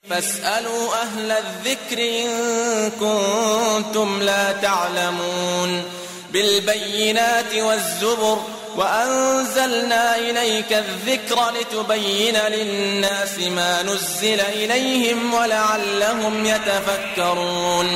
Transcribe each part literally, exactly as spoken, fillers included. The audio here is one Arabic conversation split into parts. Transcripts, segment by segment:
فاسألوا أهل الذكر إن كنتم لا تعلمون بالبينات والزبر وأنزلنا إليك الذكر لتبين للناس ما نزل إليهم ولعلهم يتفكرون.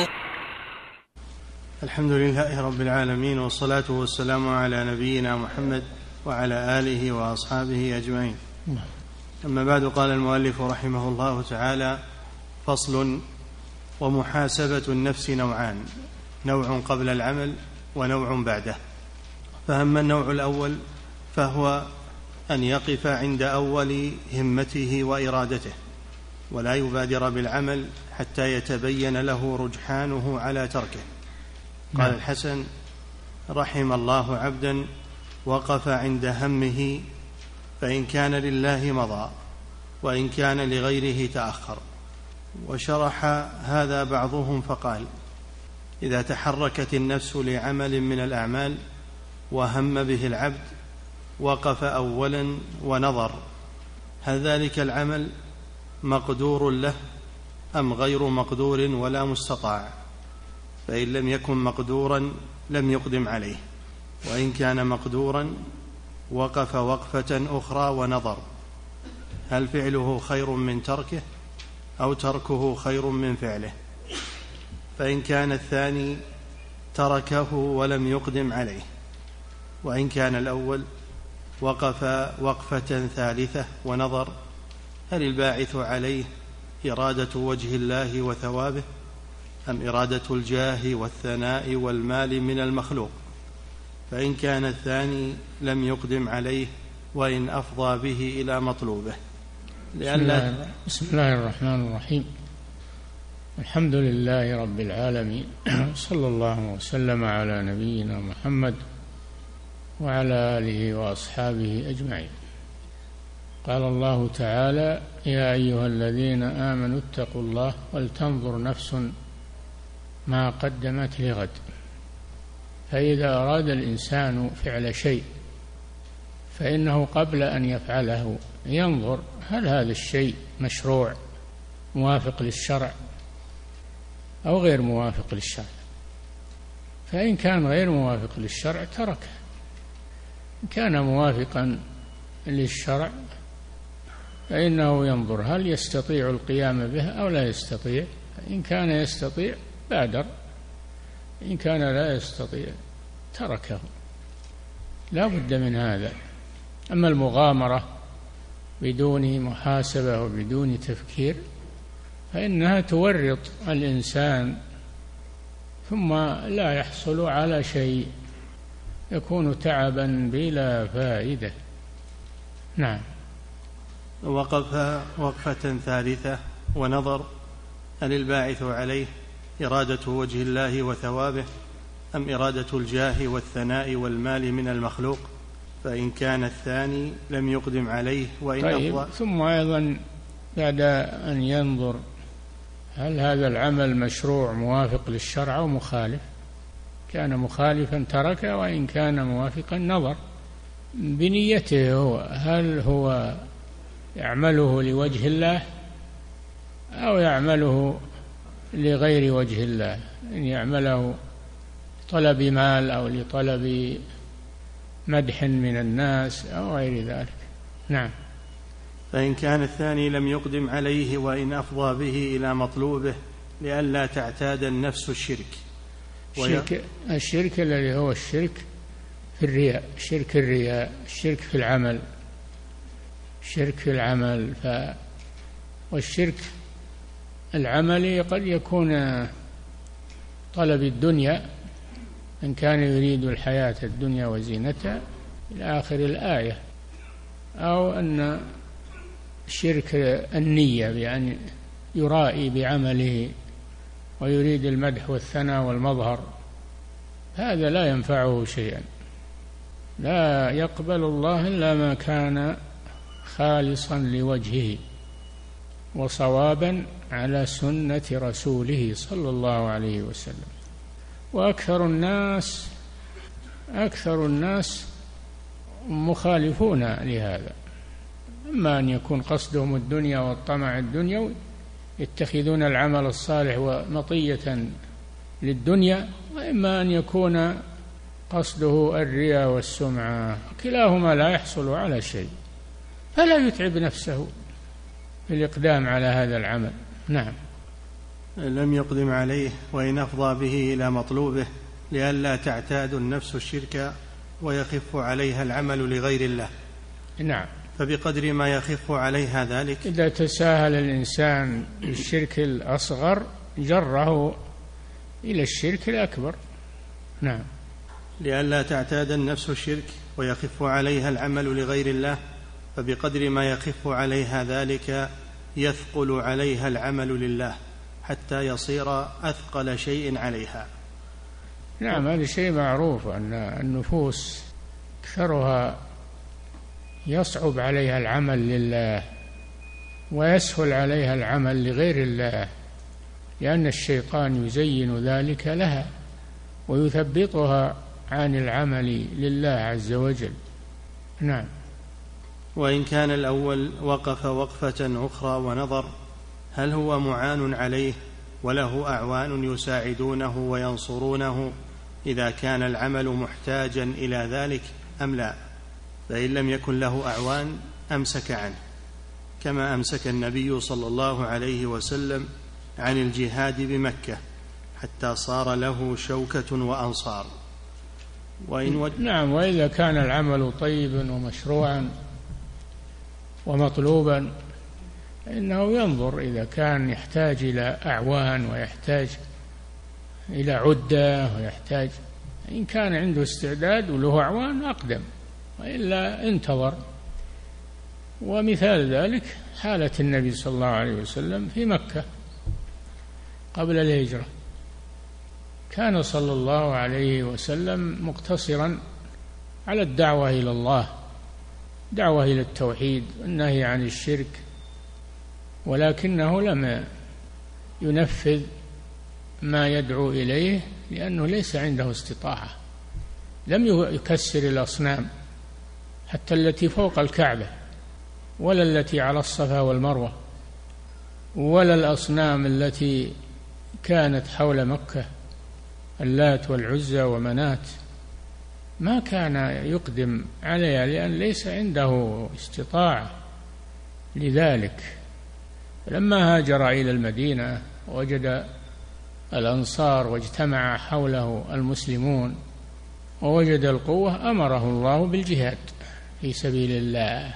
الحمد لله رب العالمين، والصلاة والسلام على نبينا محمد وعلى آله وأصحابه أجمعين. أما بعد، قال المؤلف رحمه الله تعالى: فصل: ومحاسبة النفس نوعان، نوع قبل العمل ونوع بعده. فأما النوع الأول فهو أن يقف عند أول همته وإرادته ولا يبادر بالعمل حتى يتبين له رجحانه على تركه. قال الحسن: رحم الله عبدا وقف عند همه، فإن كان لله مضى وإن كان لغيره تأخر. وشرح هذا بعضهم فقال: إذا تحركت النفس لعمل من الأعمال وهم به العبد وقف أولا ونظر هل ذلك العمل مقدور له أم غير مقدور ولا مستطاع، فإن لم يكن مقدورا لم يقدم عليه، وإن كان مقدورا وقف وقفة أخرى ونظر هل فعله خير من تركه أو تركه خير من فعله، فإن كان الثاني تركه ولم يقدم عليه، وإن كان الأول وقف وقفة ثالثة ونظر هل الباعث عليه إرادة وجه الله وثوابه أم إرادة الجاه والثناء والمال من المخلوق، فإن كان الثاني لم يقدم عليه وإن أفضى به إلى مطلوبه. لأن بسم الله الرحمن الرحيم. الحمد لله رب العالمين، صلى الله وسلم على نبينا محمد وعلى آله وأصحابه أجمعين. قال الله تعالى: يا أيها الذين آمنوا اتقوا الله ولتنظر نفس ما قدمت لغد. فإذا أراد الإنسان فعل شيء فإنه قبل أن يفعله ينظر هل هذا الشيء مشروع موافق للشرع أو غير موافق للشرع، فإن كان غير موافق للشرع تركه، إن كان موافقا للشرع فإنه ينظر هل يستطيع القيام به أو لا يستطيع، إن كان يستطيع بادر، إن كان لا يستطيع تركه. لا بد من هذا. أما المغامرة بدون محاسبة وبدون تفكير فإنها تورط الإنسان ثم لا يحصل على شيء، يكون تعبا بلا فائدة. نعم. وقف وقفة ثالثة ونظر هل الباعث عليه إرادة وجه الله وثوابه أم إرادة الجاه والثناء والمال من المخلوق، فإن كان الثاني لم يقدم عليه وإن طيب أفضى. ثم أيضا بعد أن ينظر هل هذا العمل مشروع موافق للشرع أو مخالف، كان مخالفا تركه، وإن كان موافقا نظر بنيته هو هل هو يعمله لوجه الله أو يعمله لغير وجه الله، إن يعمله لطلب مال أو لطلب مدح من الناس أو غير ذلك. نعم. فإن كان الثاني لم يقدم عليه وإن أفضى به إلى مطلوبه لئلا تعتاد النفس الشرك. الشرك, الشرك الذي هو الشرك في الرياء، شرك الرياء، الشرك في العمل، الشرك في العمل ف... والشرك العملي قد يكون طلب الدنيا إن كان يريد الحياة الدنيا وزينتها إلى آخر الآية، أو أن شرك النية بأن يرائي بعمله ويريد المدح والثناء والمظهر، هذا لا ينفعه شيئا. لا يقبل الله إلا ما كان خالصا لوجهه وصوابا على سنة رسوله صلى الله عليه وسلم. وأكثر الناس أكثر الناس مخالفون لهذا، إما أن يكون قصدهم الدنيا والطمع الدنيوي، يتخذون العمل الصالح مطية للدنيا، وإما أن يكون قصده الرياء والسمعة، كلاهما لا يحصل على شيء، فلا يتعب نفسه في الإقدام على هذا العمل. نعم. لم يقدم عليه وإن أفضى به إلى مطلوبه لئلا تعتاد النفس الشرك ويخف عليها العمل لغير الله. نعم. فبقدر ما يخف عليها ذلك، إذا تساهل الإنسان بالشرك الأصغر جره إلى الشرك الأكبر. نعم. لئلا تعتاد النفس الشرك ويخف عليها العمل لغير الله، فبقدر ما يخف عليها ذلك يثقل عليها العمل لله حتى يصير أثقل شيء عليها. نعم، هذا شيء معروف أن النفوس أكثرها يصعب عليها العمل لله ويسهل عليها العمل لغير الله، لأن الشيطان يزين ذلك لها ويثبطها عن العمل لله عز وجل. نعم. وإن كان الأول وقف وقفة أخرى ونظر هل هو معان عليه وله أعوان يساعدونه وينصرونه إذا كان العمل محتاجا إلى ذلك أم لا؟ فإن لم يكن له أعوان أمسك عنه، كما أمسك النبي صلى الله عليه وسلم عن الجهاد بمكة حتى صار له شوكة وأنصار. وإن ود... نعم. وإذا كان العمل طيبا ومشروعا ومطلوبا إنه ينظر، إذا كان يحتاج إلى أعوان ويحتاج إلى عدة ويحتاج، إن كان عنده استعداد وله أعوان أقدم، وإلا انتظر. ومثال ذلك حالة النبي صلى الله عليه وسلم في مكة قبل الهجرة، كان صلى الله عليه وسلم مقتصرا على الدعوة إلى الله، دعوة إلى التوحيد والنهي عن الشرك، ولكنه لم ينفذ ما يدعو إليه لأنه ليس عنده استطاعة. لم يكسر الأصنام حتى التي فوق الكعبة، ولا التي على الصفا والمروة، ولا الأصنام التي كانت حول مكة، اللات والعزى ومنات، ما كان يقدم عليها لأن ليس عنده استطاعة لذلك. لما هاجر إلى المدينة وجد الأنصار واجتمع حوله المسلمون ووجد القوة، أمره الله بالجهاد في سبيل الله.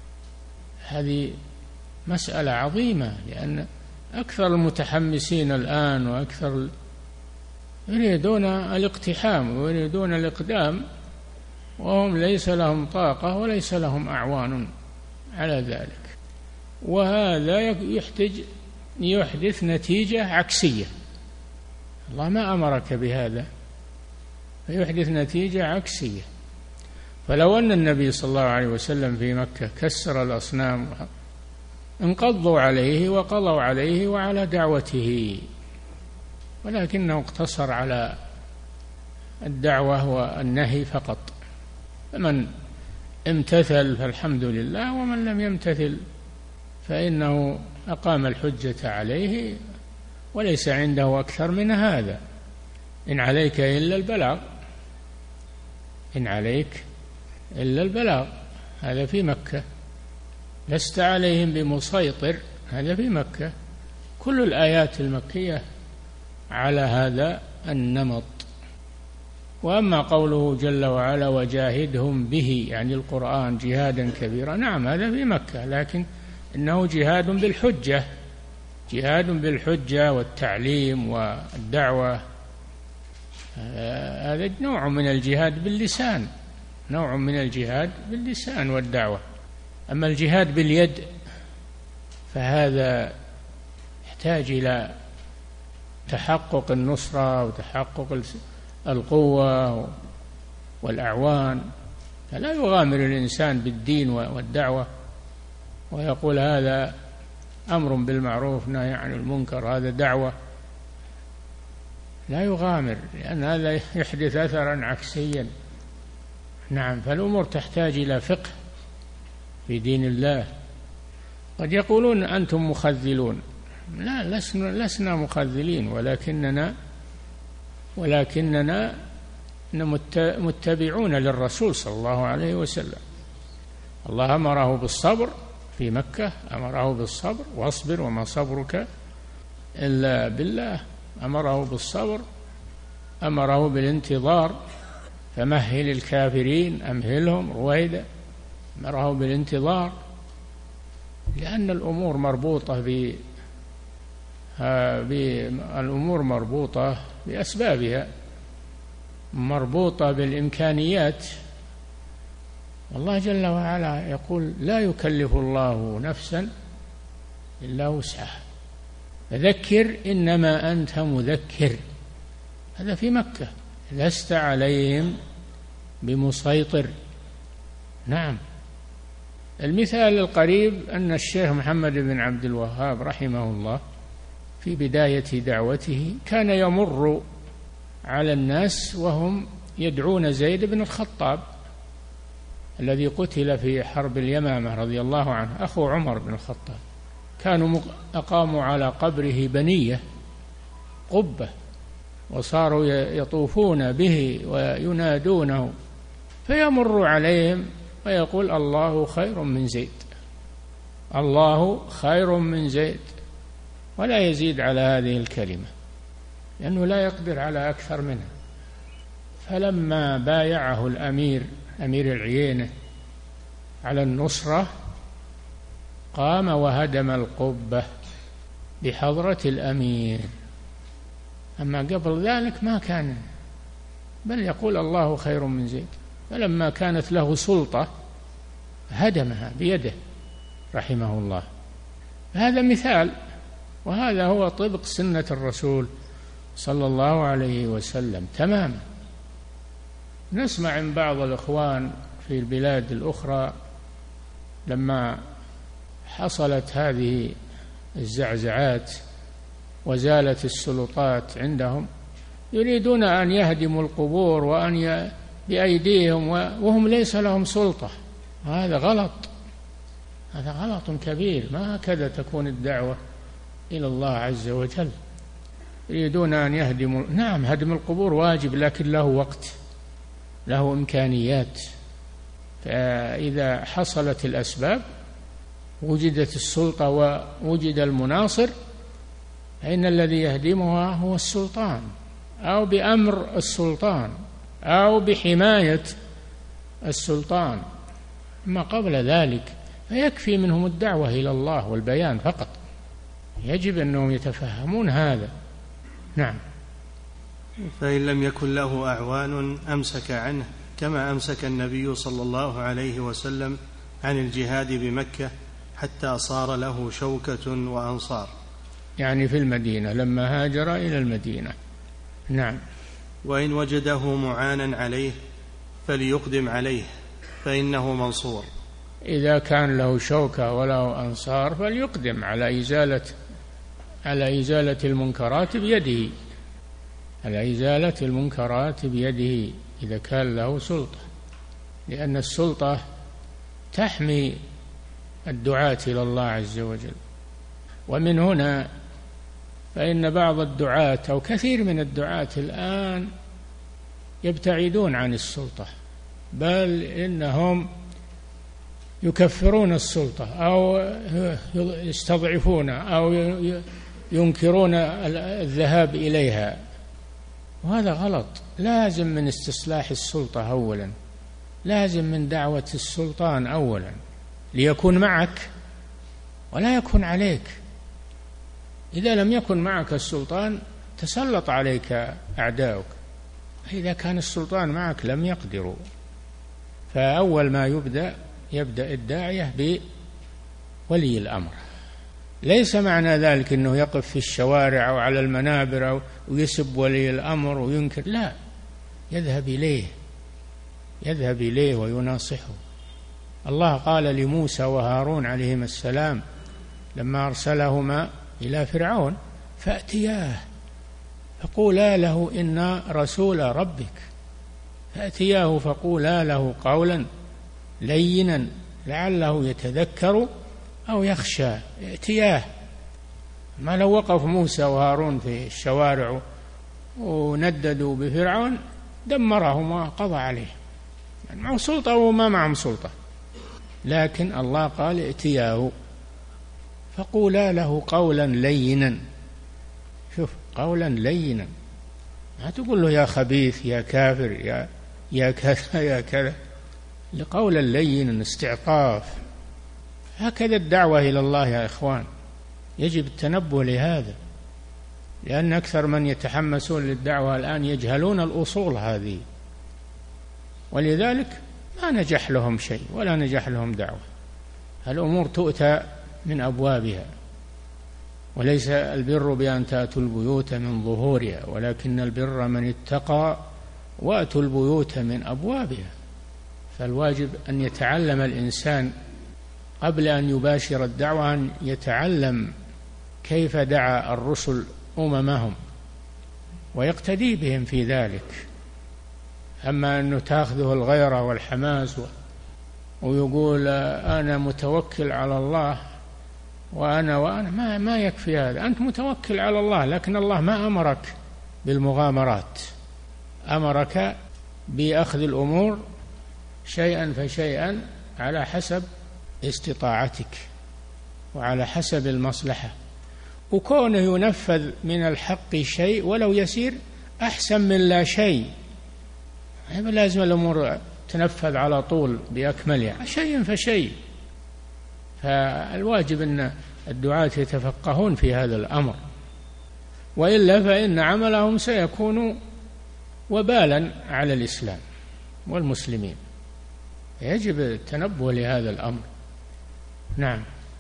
هذه مسألة عظيمة، لأن أكثر المتحمسين الآن وأكثر يريدون الاقتحام ويريدون الإقدام، وهم ليس لهم طاقة وليس لهم أعوان على ذلك، وهذا يحتج يحدث نتيجة عكسية. الله ما أمرك بهذا، فيحدث نتيجة عكسية. فلو أن النبي صلى الله عليه وسلم في مكة كسر الأصنام انقضوا عليه وقضوا عليه وعلى دعوته، ولكنه اقتصر على الدعوة والنهي فقط. فمن امتثل فالحمد لله، ومن لم يمتثل فإنه أقام الحجة عليه وليس عنده أكثر من هذا. إن عليك إلا البلاغ، إن عليك إلا البلاغ، هذا في مكة. لست عليهم بمسيطر، هذا في مكة. كل الآيات المكية على هذا النمط. وأما قوله جل وعلا وجاهدهم به، يعني القرآن، جهادا كبيرا، نعم هذا في مكة، لكن إنه جهاد بالحجة، جهاد بالحجة والتعليم والدعوة. هذا نوع من الجهاد باللسان، نوع من الجهاد باللسان والدعوة. أما الجهاد باليد فهذا يحتاج إلى تحقق النصرة وتحقق القوة والأعوان. فلا يغامر الإنسان بالدين والدعوة ويقول هذا أمر بالمعروف نهي عن المنكر، هذا دعوة. لا يغامر، لأن هذا يحدث أثرا عكسيا. نعم. فالأمور تحتاج إلى فقه في دين الله. قد يقولون أنتم مخذلون، لا، لسنا, لسنا مخذلين، ولكننا ولكننا متبعون للرسول صلى الله عليه وسلم. الله أمره بالصبر في مكة، أمره بالصبر، واصبر وما صبرك إلا بالله، أمره بالصبر، أمره بالانتظار، فمهل الكافرين أمهلهم رويدا، أمره بالانتظار، لأن الأمور مربوطة ب الأمور مربوطة بأسبابها، مربوطة بالإمكانيات. والله جل وعلا يقول: لا يكلف الله نفسا إلا وسعها، فذكر إنما أنت مذكر. هذا في مكة، لست عليهم بمسيطر. نعم. المثال القريب أن الشيخ محمد بن عبد الوهاب رحمه الله في بداية دعوته كان يمر على الناس وهم يدعون زيد بن الخطاب الذي قتل في حرب اليمامة رضي الله عنه، أخو عمر بن الخطاب. كانوا أقاموا على قبره بنية قبة، وصاروا يطوفون به وينادونه، فيمر عليهم ويقول: الله خير من زيد، الله خير من زيد، ولا يزيد على هذه الكلمة، لأنه لا يقدر على أكثر منها. فلما بايعه الأمير أمير العيينة على النصرة قام وهدم القبة بحضرة الأمير، أما قبل ذلك ما كان، بل يقول: الله خير من زيد. فلما كانت له سلطة هدمها بيده رحمه الله. هذا مثال، وهذا هو طبق سنة الرسول صلى الله عليه وسلم تماما. نسمع من بعض الإخوان في البلاد الأخرى لما حصلت هذه الزعزعات وزالت السلطات عندهم يريدون أن يهدموا القبور وأن ي... بأيديهم وهم ليس لهم سلطة. هذا غلط، هذا غلط كبير. ما هكذا تكون الدعوة إلى الله عز وجل. يريدون أن يهدموا، نعم هدم القبور واجب، لكن له وقت، له إمكانيات. فإذا حصلت الأسباب، وجدت السلطة ووجد المناصر، فإن الذي يهدمها هو السلطان، أو بأمر السلطان، أو بحماية السلطان. ما قبل ذلك فيكفي منهم الدعوة إلى الله والبيان فقط. يجب أنهم يتفهمون هذا. نعم. فإن لم يكن له أعوان أمسك عنه، كما أمسك النبي صلى الله عليه وسلم عن الجهاد بمكة حتى صار له شوكة وأنصار، يعني في المدينة لما هاجر إلى المدينة. نعم. وإن وجده معانا عليه فليقدم عليه فإنه منصور. إذا كان له شوكة وله أنصار فليقدم على إزالة على إزالة المنكرات بيده، على إزالة المنكرات بيده إذا كان له سلطة، لأن السلطة تحمي الدعاة إلى الله عز وجل. ومن هنا فإن بعض الدعاة أو كثير من الدعاة الآن يبتعدون عن السلطة، بل إنهم يكفرون السلطة أو يستضعفون أو ينكرون الذهاب إليها، وهذا غلط. لازم من استصلاح السلطة أولا، لازم من دعوة السلطان أولا ليكون معك ولا يكون عليك. إذا لم يكن معك السلطان تسلط عليك أعداؤك، إذا كان السلطان معك لم يقدروا. فأول ما يبدأ يبدأ الداعية بولي الأمر. ليس معنى ذلك أنه يقف في الشوارع أو على المنابر أو ويسب ولي الأمر وينكر، لا، يذهب إليه يذهب إليه ويناصحه. الله قال لموسى وهارون عليهما السلام لما أرسلهما إلى فرعون: فأتياه فقولا له إنا رسول ربك، فأتياه فقولا له قولا لينا لعله يتذكر أو يخشى. ائتياه ما لو وقف موسى وهارون في الشوارع ونددوا بفرعون دمرهم وقضى عليه، يعني معه سلطة وما معهم سلطة، لكن الله قال ائتياه فقولا له قولا لينا. شوف، قولا لينا، ما تقول له يا خبيث يا كافر يا يا كذا يا كذا، لقولا لينا استعطاف. هكذا الدعوة إلى الله يا إخوان، يجب التنبه لهذا، لأن أكثر من يتحمسون للدعوة الآن يجهلون الأصول هذه، ولذلك ما نجح لهم شيء ولا نجح لهم دعوة. الأمور تؤتى من أبوابها، وليس البر بأن تأتوا البيوت من ظهورها، ولكن البر من اتقى وأتوا البيوت من أبوابها. فالواجب أن يتعلم الإنسان قبل أن يباشر الدعوة، أن يتعلم كيف دعا الرسل أممهم ويقتدي بهم في ذلك. أما أنه تأخذه الغيرة والحماس ويقول أنا متوكل على الله وأنا وأنا ما, ما يكفي هذا. أنت متوكل على الله، لكن الله ما أمرك بالمغامرات، أمرك بأخذ الأمور شيئا فشيئا على حسب استطاعتك وعلى حسب المصلحة، وكونه ينفذ من الحق شيء ولو يسير أحسن من لا شيء. لازم الأمور تنفذ على طول بأكملها، شيء فشيء. فالواجب أن الدعاة يتفقهون في هذا الأمر، وإلا فإن عملهم سيكون وبالا على الإسلام والمسلمين. يجب التنبه لهذا الأمر. نعم.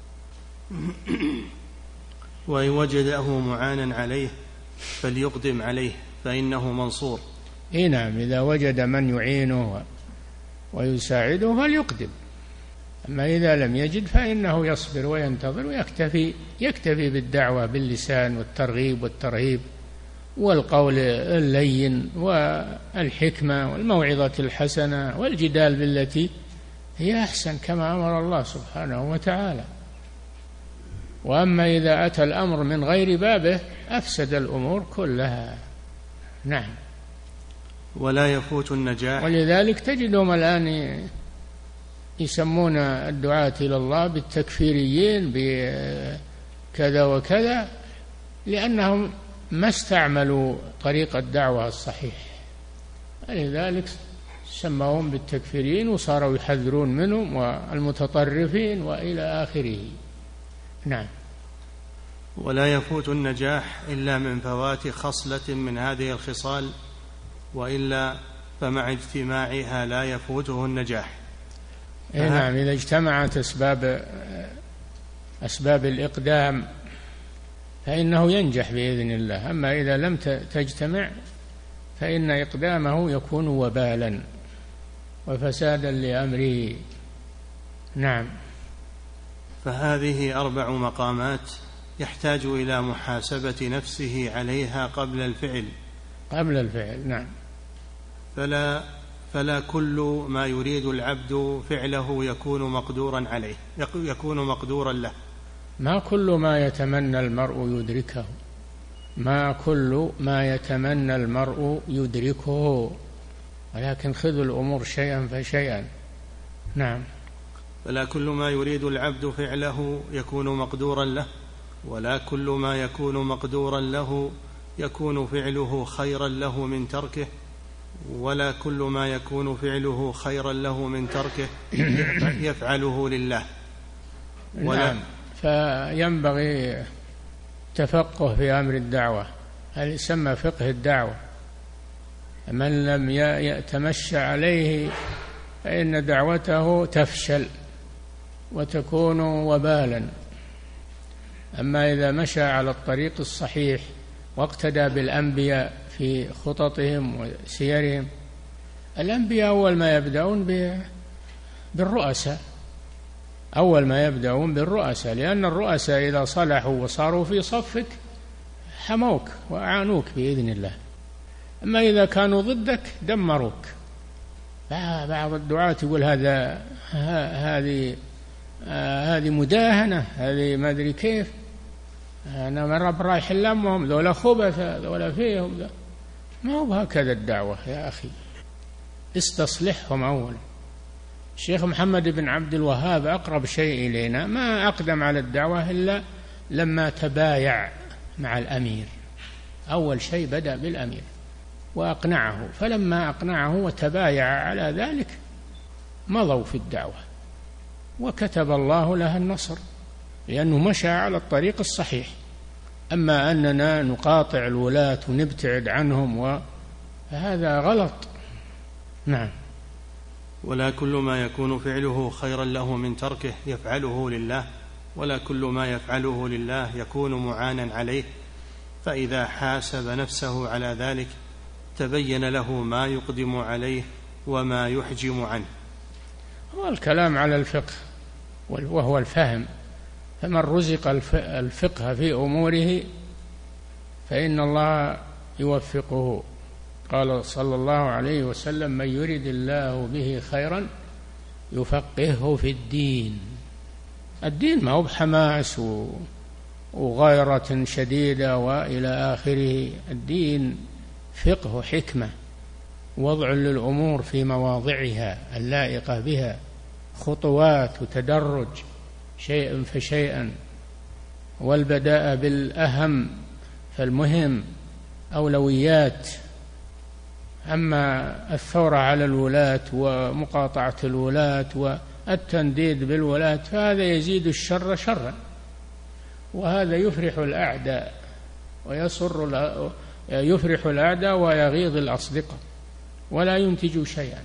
وإن وجده معانا عليه فليقدم عليه فإنه منصور. إيه نعم، إذا وجد من يعينه ويساعده فليقدم، أما إذا لم يجد فإنه يصبر وينتظر ويكتفي يكتفي بالدعوة باللسان والترغيب والترهيب والقول اللين والحكمة والموعظة الحسنة والجدال بالتي هي أحسن كما أمر الله سبحانه وتعالى. وأما إذا أتى الأمر من غير بابه أفسد الأمور كلها. نعم. ولا يفوت النجاح. ولذلك تجدهم الآن يسمون الدعاة إلى الله بالتكفيريين بكذا وكذا، لأنهم ما استعملوا طريق الدعوة الصحيح، لذلك سموهم بالتكفيرين وصاروا يحذرون منهم والمتطرفين وإلى آخره. نعم. ولا يفوت النجاح إلا من فوات خصلة من هذه الخصال، وإلا فمع اجتماعها لا يفوته النجاح. إيه نعم، إذا اجتمعت أسباب أسباب الإقدام فإنه ينجح بإذن الله. أما إذا لم تجتمع فإن إقدامه يكون وبالا وفسادا لأمره. نعم. فهذه أربع مقامات يحتاج إلى محاسبة نفسه عليها قبل الفعل. قبل الفعل. نعم. فلا فلا كل ما يريد العبد فعله يكون مقدورا عليه يكون مقدورا له. ما كل ما يتمنى المرء يدركه، ما كل ما يتمنى المرء يدركه، ولكن خذوا الأمور شيئا فشيئا. نعم. فلا كل ما يريد العبد فعله يكون مقدورا له، ولا كل ما يكون مقدورا له يكون فعله خيرا له من تركه، ولا كل ما يكون فعله خيرا له من تركه يفعله لله. ولا نعم. فينبغي تفقه في أمر الدعوة، هذا يسمى فقه الدعوة. من لم يتمشى عليه فإن دعوته تفشل وتكون وبالا. أما إذا مشى على الطريق الصحيح واقتدى بالأنبياء في خططهم وسيرهم، الأنبياء أول ما يبدأون بالرؤساء، أول ما يبدأون بالرؤساء، لأن الرؤساء إذا صلحوا وصاروا في صفك حموك وأعانوك بإذن الله. أما إذا كانوا ضدك دمروك. بعض الدعاة يقول هذا هذه هذه مداهنة، هذه ما أدري كيف. أنا مرة برايح لأمهم ذولا خبث ذولا فيهم، ما هو هكذا الدعوة يا أخي، استصلحهم أولا. الشيخ محمد بن عبد الوهاب أقرب شيء إلينا، ما أقدم على الدعوة إلا لما تبايع مع الأمير، أول شيء بدأ بالأمير وأقنعه، فلما أقنعه وتبايع على ذلك مضوا في الدعوة وكتب الله لها النصر، لأنه مشى على الطريق الصحيح. أما أننا نقاطع الولاة ونبتعد عنهم فهذا غلط. نعم. ولا كل ما يكون فعله خيرا له من تركه يفعله لله، ولا كل ما يفعله لله يكون معانا عليه، فإذا حاسب نفسه على ذلك تبين له ما يقدم عليه وما يحجم عنه. هو الكلام على الفقه وهو الفهم، فمن رزق الفقه في أموره فإن الله يوفقه. قال صلى الله عليه وسلم: من يرد الله به خيرا يفقهه في الدين. الدين ما هو بحماس وغيرة شديدة وإلى آخره، الدين فقه حكمة، وضع للأمور في مواضعها اللائقة بها، خطوات وتدرج شيئا فشيئا، والبداء بالأهم فالمهم، أولويات. أما الثورة على الولاة ومقاطعة الولاة والتنديد بالولاة فهذا يزيد الشر شرا، وهذا يفرح الأعداء ويسر يفرح الأعداء ويغيظ الأصدقاء ولا ينتج شيئا.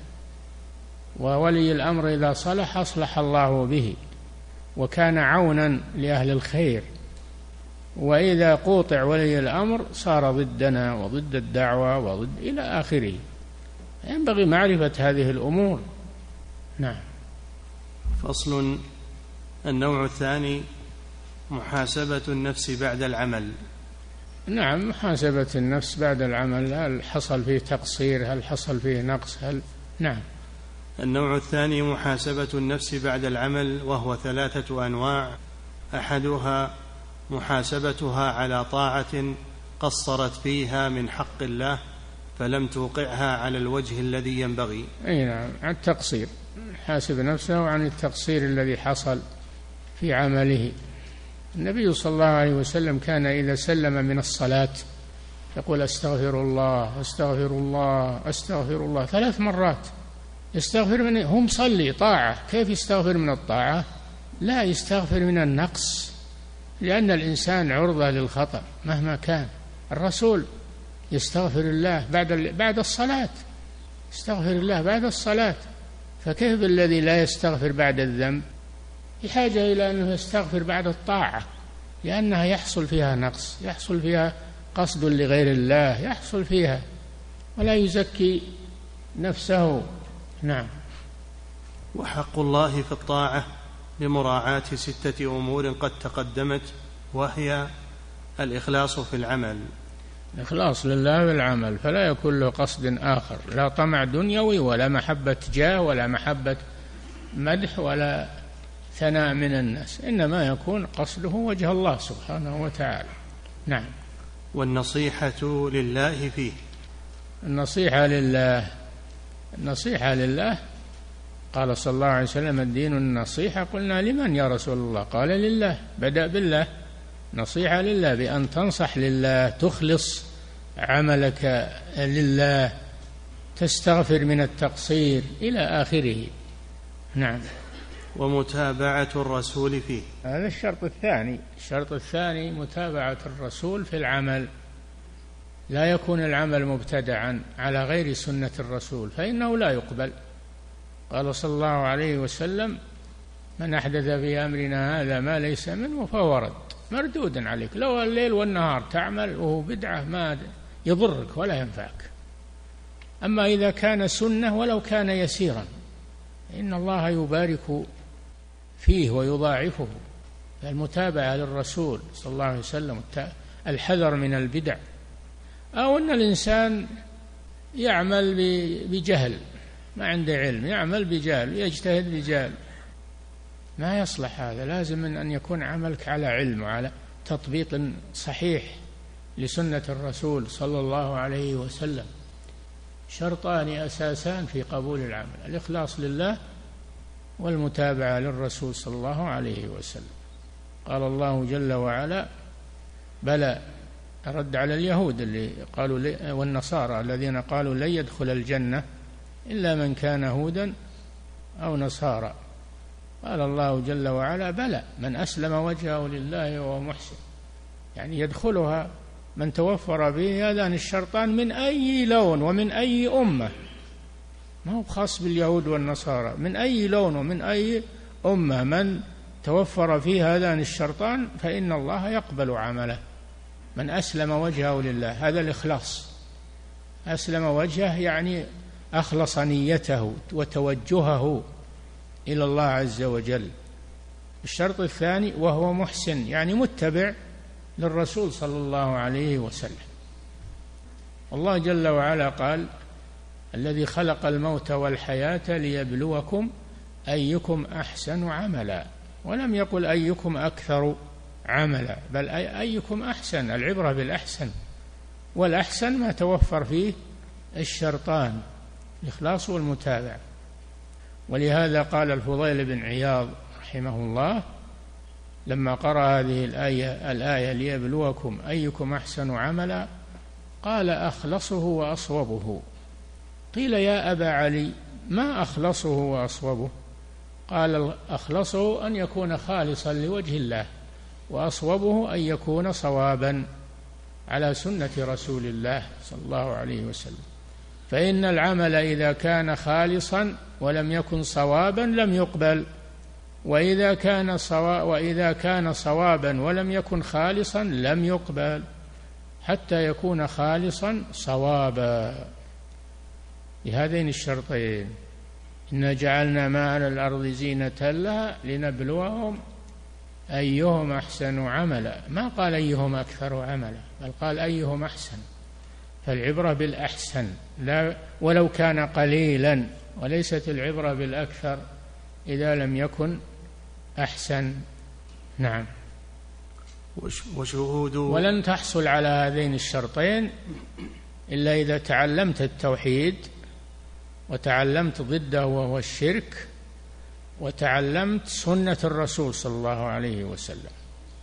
وولي الأمر إذا صلح أصلح الله به وكان عونا لأهل الخير، وإذا قوطع ولي الأمر صار ضدنا وضد الدعوة وضد إلى آخره. ينبغي معرفة هذه الأمور. نعم. فصل. النوع الثاني محاسبة النفس بعد العمل. نعم، محاسبة النفس بعد العمل، هل حصل فيه تقصير، هل حصل فيه نقص، هل نعم. النوع الثاني محاسبة النفس بعد العمل، وهو ثلاثة أنواع. أحدها محاسبتها على طاعة قصرت فيها من حق الله فلم توقعها على الوجه الذي ينبغي. أي نعم، عن التقصير، حاسب نفسه عن التقصير الذي حصل في عمله. النبي صلى الله عليه وسلم كان إذا سلم من الصلاة يقول: أستغفر الله أستغفر الله أستغفر الله ثلاث مرات. يستغفر من هم صلي طاعة، كيف يستغفر من الطاعة؟ لا، يستغفر من النقص، لأن الإنسان عرضة للخطأ مهما كان. الرسول يستغفر الله بعد بعد الصلاة، يستغفر الله بعد الصلاة، فكيف بالذي لا يستغفر بعد الذنب؟ بحاجة إلى أنه يستغفر بعد الطاعة، لأنها يحصل فيها نقص، يحصل فيها قصد لغير الله، يحصل فيها، ولا يزكي نفسه. نعم. وحق الله في الطاعة بمراعاة ستة أمور قد تقدمت، وهي الإخلاص في العمل، الإخلاص لله بالعمل، فلا يكون له قصد آخر، لا طمع دنيوي ولا محبة جاه ولا محبة مدح ولا ثناء من الناس، إنما يكون قصده وجه الله سبحانه وتعالى. نعم. والنصيحة لله فيه، النصيحة لله، النصيحة لله. قال صلى الله عليه وسلم: الدين النصيحة. قلنا: لمن يا رسول الله؟ قال: لله. بدأ بالله، نصيحة لله بأن تنصح لله، تخلص عملك لله، تستغفر من التقصير إلى آخره. نعم. ومتابعة الرسول فيه، هذا الشرط الثاني. الشرط الثاني متابعة الرسول في العمل، لا يكون العمل مبتدعا على غير سنة الرسول فإنه لا يقبل. قال صلى الله عليه وسلم: من أحدث في أمرنا هذا ما ليس منه فهو رد، مردود عليك. لو الليل والنهار تعمل وهو بدعة ما يضرك ولا ينفعك. أما إذا كان سنة ولو كان يسيرا إن الله يبارك فيه ويضاعفه. المتابعة للرسول صلى الله عليه وسلم، الحذر من البدع. أو أن الإنسان يعمل بجهل، ما عنده علم، يعمل بجهل، يجتهد بجهل، ما يصلح هذا. لازم أن يكون عملك على علم وعلى تطبيق صحيح لسنة الرسول صلى الله عليه وسلم. شرطان أساسان في قبول العمل: الإخلاص لله والمتابعة للرسول صلى الله عليه وسلم. قال الله جل وعلا: بلى، رد على اليهود اللي قالوا والنصارى الذين قالوا لن يدخل الجنة إلا من كان هودا أو نصارى. قال الله جل وعلا: بلى، من أسلم وجهه لله وهو محسن، يعني يدخلها من توفر به هذان الشرطان من أي لون ومن أي أمة، ما هو خاص باليهود والنصارى، من أي لون ومن أي أمة من توفر فيه هذان الشرطان فإن الله يقبل عمله. من أسلم وجهه لله، هذا الإخلاص. أسلم وجهه يعني أخلص نيته وتوجهه إلى الله عز وجل. الشرط الثاني وهو محسن، يعني متبع للرسول صلى الله عليه وسلم. الله جل وعلا قال: الذي خلق الموت والحياة ليبلوكم أيكم أحسن عملا، ولم يقل أيكم أكثر عملا، بل أيكم أحسن، العبرة بالأحسن، والأحسن ما توفر فيه الشرطان، الإخلاص والمتابعة. ولهذا قال الفضيل بن عياض رحمه الله لما قرأ هذه الآية الآية ليبلوكم أيكم أحسن عملا، قال: أخلصه وأصوبه. قيل: يا أبا علي، ما أخلصه وأصوبه؟ قال: أخلصه أن يكون خالصا لوجه الله، وأصوبه أن يكون صوابا على سنة رسول الله صلى الله عليه وسلم. فإن العمل إذا كان خالصا ولم يكن صوابا لم يقبل، وإذا كان صوا وإذا كان صوابا ولم يكن خالصا لم يقبل، حتى يكون خالصا صوابا لهذين الشرطين: إنا جعلنا ما على الأرض زينة لها لنبلوهم أيهم أحسن عملا. ما قال أيهم أكثر عملا، بل قال أيهم أحسن. فالعبرة بالأحسن لا ولو كان قليلا، وليست العبرة بالأكثر إذا لم يكن أحسن. نعم. وشهود ولن تحصل على هذين الشرطين إلا إذا تعلمت التوحيد، وتعلمت ضده وهو الشرك، وتعلمت سنة الرسول صلى الله عليه وسلم،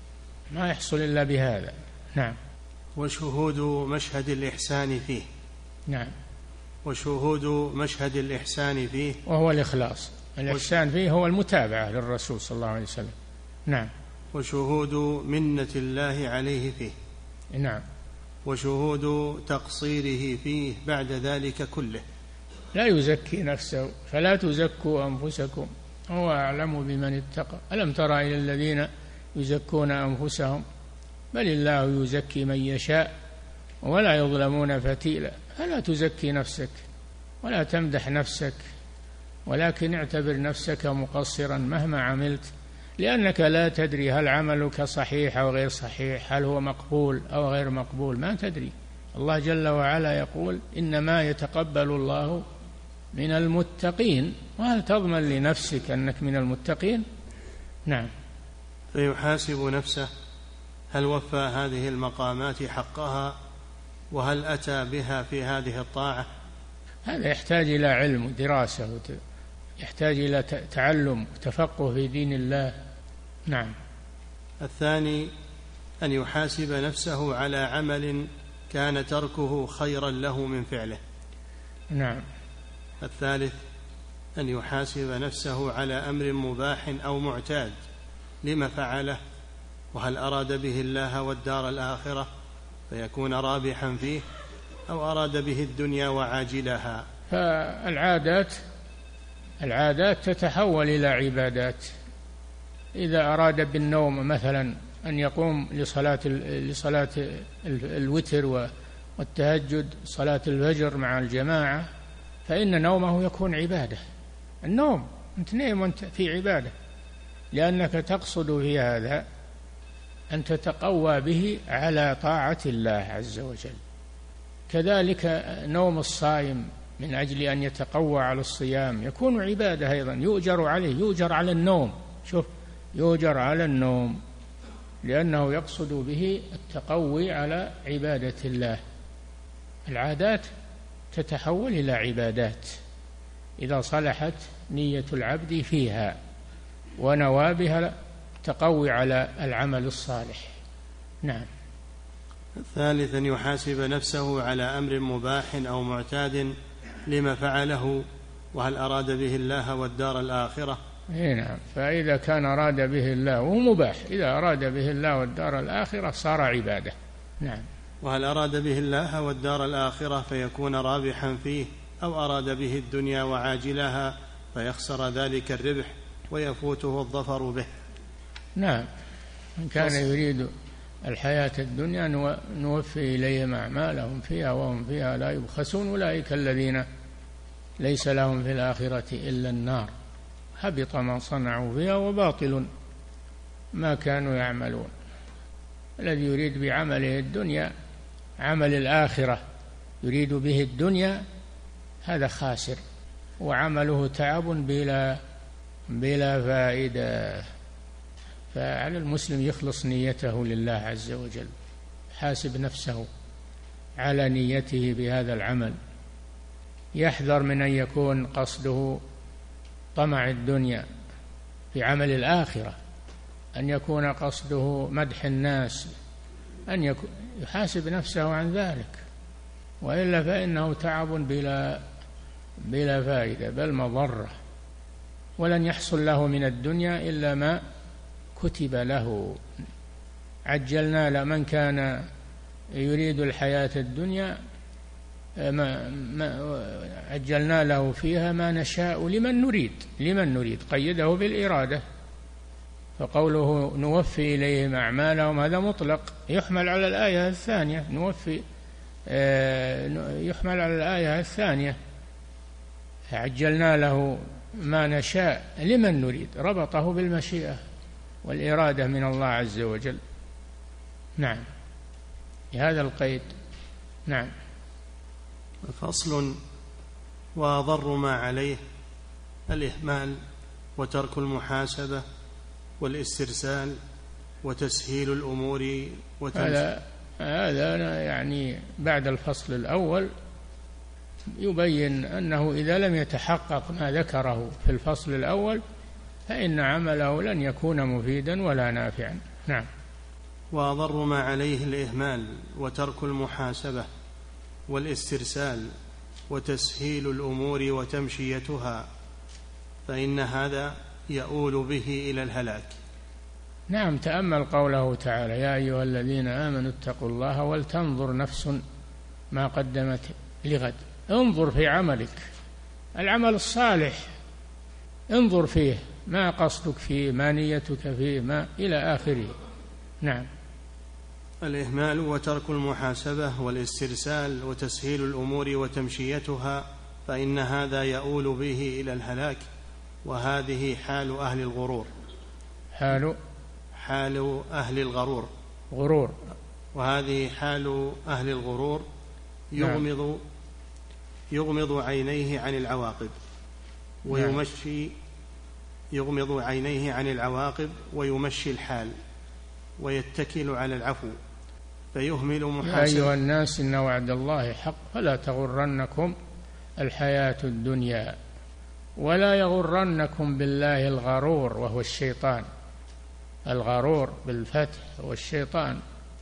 ما يحصل إلا بهذا. نعم. وشهود مشهد الإحسان فيه. نعم. وشهود مشهد الإحسان فيه وهو الإخلاص. الإحسان فيه هو المتابعة للرسول صلى الله عليه وسلم. نعم. وشهود منة الله عليه فيه. نعم. وشهود تقصيره فيه بعد ذلك كله. لا يزكي نفسه، فلا تزكوا أنفسكم هو أعلم بمن اتقى. ألم تر إلى الذين يزكون أنفسهم بل الله يزكي من يشاء ولا يظلمون فتيلا. فلا تزكي نفسك ولا تمدح نفسك، ولكن اعتبر نفسك مقصرا مهما عملت، لأنك لا تدري هل عملك صحيح أو غير صحيح، هل هو مقبول أو غير مقبول، ما تدري. الله جل وعلا يقول: إنما يتقبل الله من المتقين. وهل تضمن لنفسك أنك من المتقين؟ نعم. فيحاسب نفسه هل وفى هذه المقامات حقها، وهل أتى بها في هذه الطاعة. هذا يحتاج إلى علم ودراسة، يحتاج إلى تعلم وتفقه في دين الله. نعم. الثاني أن يحاسب نفسه على عمل كان تركه خيرا له من فعله. نعم. الثالث أن يحاسب نفسه على أمر مباح أو معتاد لما فعله، وهل أراد به الله والدار الآخرة فيكون رابحا فيه، أو أراد به الدنيا وعاجلها. فالعادات العادات تتحول إلى عبادات. إذا أراد بالنوم مثلا أن يقوم لصلاة لصلاة الوتر والتهجد، صلاة الفجر مع الجماعة، فإن نومه يكون عبادة. النوم أنت نايم وأنت في عبادة، لأنك تقصد في هذا أن تتقوى به على طاعة الله عز وجل. كذلك نوم الصائم من أجل أن يتقوى على الصيام يكون عبادة أيضا، يؤجر عليه، يؤجر على النوم. شوف، يؤجر على النوم. لأنه يقصد به التقوي على عبادة الله. العادات تتحول إلى عبادات إذا صلحت نية العبد فيها ونوى بها التقوي على العمل الصالح. نعم. ثالثا يحاسب نفسه على أمر مباح أو معتاد لما فعله، وهل أراد به الله والدار الآخرة؟ نعم. فإذا كان أراد به الله وهو مباح، إذا أراد به الله والدار الآخرة صار عبادة. نعم. وهل أراد به الله والدار الآخرة فيكون رابحا فيه، أو أراد به الدنيا وعاجلها فيخسر ذلك الربح ويفوته الظفر به؟ نعم. من كان يريد الحياة الدنيا نوفي إليهم أعمالهم فيها وهم فيها لا يبخسون، أولئك الذين ليس لهم في الآخرة إلا النار، هبط ما صنعوا فيها وباطل ما كانوا يعملون. الذي يريد بعمله الدنيا عمل الآخرة يريد به الدنيا هذا خاسر، وعمله تعب بلا بلا فائدة. فعلى المسلم يخلص نيته لله عز وجل، حاسب نفسه على نيته بهذا العمل، يحذر من أن يكون قصده طمع الدنيا في عمل الآخرة، أن يكون قصده مدح الناس، أن يكون يحاسب نفسه عن ذلك، وإلا فإنه تعب بلا بلا فائدة بل مضرة، ولن يحصل له من الدنيا إلا ما كتب له. عجلنا لمن كان يريد الحياة الدنيا ما ما عجلنا له فيها ما نشاء لمن نريد لمن نريد قيده بالإرادة. فقوله نوفي إليهم أعمالهم هذا مطلق، يحمل على الآية الثانية، نوفي يحمل على الآية الثانية، عجلنا له ما نشاء لمن نريد، ربطه بالمشيئة والإرادة من الله عز وجل. نعم، بهذا القيد. نعم. فصل. وأضر ما عليه الإهمال وترك المحاسبة والاسترسال وتسهيل الأمور هذا هذا يعني بعد الفصل الأول يبين أنه إذا لم يتحقق ما ذكره في الفصل الأول فإن عمله لن يكون مفيدا ولا نافعا. نعم. وأضر ما عليه الإهمال وترك المحاسبة والاسترسال وتسهيل الأمور وتمشيتها، فإن هذا يؤول به إلى الهلاك. نعم. تأمل قوله تعالى: يا أيها الذين آمنوا اتقوا الله ولتنظر نفس ما قدمت لغد. انظر في عملك، العمل الصالح انظر فيه، ما قصدك فيه، ما نيتك فيه، ما إلى آخره. نعم. الإهمال وترك المحاسبة والاسترسال وتسهيل الأمور وتمشيتها، فإن هذا يؤول به إلى الهلاك، وهذه حال أهل الغرور. حال حال أهل الغرور غرور وهذه حال أهل الغرور. يغمض نعم. يغمض عينيه عن العواقب ويمشي يغمض عينيه عن العواقب ويمشي الحال ويتكل على العفو فيهمل محاسبة. يا أيها الناس إن وعد الله حق فلا تغرنكم الحياة الدنيا ولا يغرنكم بالله الغرور وهو الشيطان. الغرور بالفتح هو الشيطان،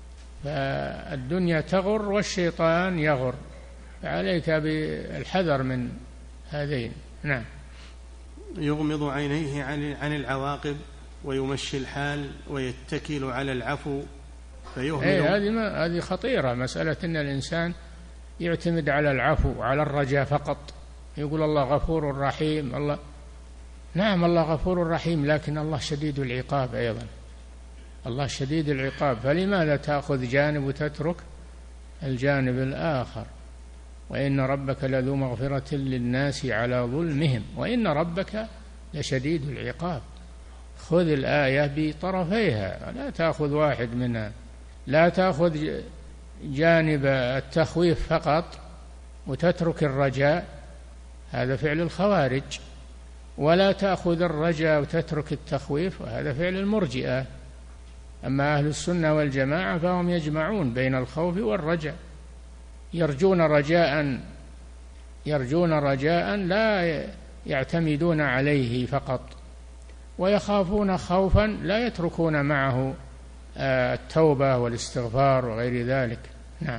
فالدنيا تغر والشيطان يغر، فعليك بالحذر من هذين. نعم. يغمض عينيه عن العواقب ويمشي الحال ويتكل على العفو فيهمل. إيه هذه ما هذه خطيرة، مسألة أن الإنسان يعتمد على العفو على الرجاء فقط، يقول الله غفور رحيم. الله نعم الله غفور رحيم، لكن الله شديد العقاب أيضا، الله شديد العقاب، فلماذا تأخذ جانب وتترك الجانب الآخر؟ وإن ربك لذو مغفرة للناس على ظلمهم وإن ربك لشديد العقاب. خذ الآية بطرفيها، لا تأخذ واحد منها، لا تأخذ جانب التخويف فقط وتترك الرجاء، هذا فعل الخوارج، ولا تأخذ الرجاء وتترك التخويف، وهذا فعل المرجئة. أما أهل السنة والجماعة فهم يجمعون بين الخوف والرجاء، يرجون رجاء يرجون رجاء لا يعتمدون عليه فقط، ويخافون خوفا لا يتركون معه التوبة والاستغفار وغير ذلك. نعم.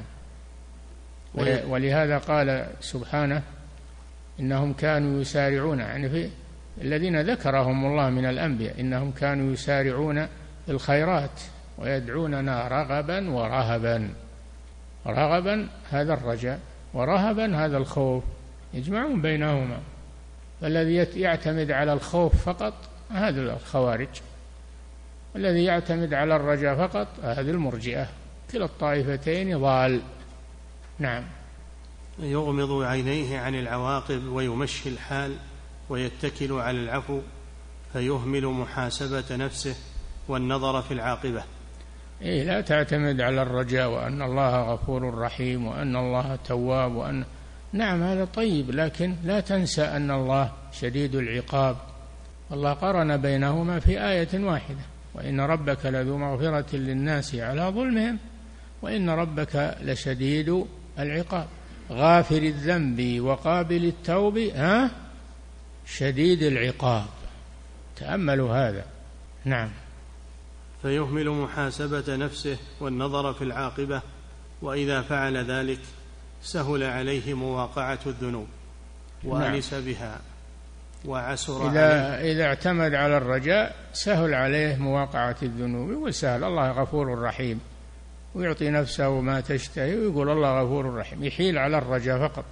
ولهذا قال سبحانه إنهم كانوا يسارعون، يعني في الذين ذكرهم الله من الأنبياء، إنهم كانوا يسارعون في الخيرات ويدعوننا رغبا ورهبا. رغبا هذا الرجاء، ورهبا هذا الخوف، يجمعون بينهما. فالذي يعتمد على الخوف فقط هذا الخوارج، الذي يعتمد على الرجاء فقط هذه المرجئة. كلا الطائفتين ضال. نعم. يغمض عينيه عن العواقب ويمشي الحال ويتكل على العفو، فيهمل محاسبة نفسه والنظر في العاقبة. إيه، لا تعتمد على الرجاء وأن الله غفور رحيم وأن الله تواب وأن نعم هذا طيب، لكن لا تنسى أن الله شديد العقاب. الله قرن بينهما في آية واحدة: وإن ربك لذو مغفرة للناس على ظلمهم وإن ربك لشديد العقاب. غافر الذنب وقابل التوب ها شديد العقاب. تأملوا هذا. نعم. فيهمل محاسبة نفسه والنظر في العاقبة، وإذا فعل ذلك سهل عليه مواقعة الذنوب وأنس نعم. بها وعسر إذا عليه. إذا اعتمد على الرجاء سهل عليه مواقعة الذنوب، وسهل. الله غفور رحيم، ويعطي نفسه ما تشتهي، ويقول الله غفور رحيم. يحيل على الرجاء فقط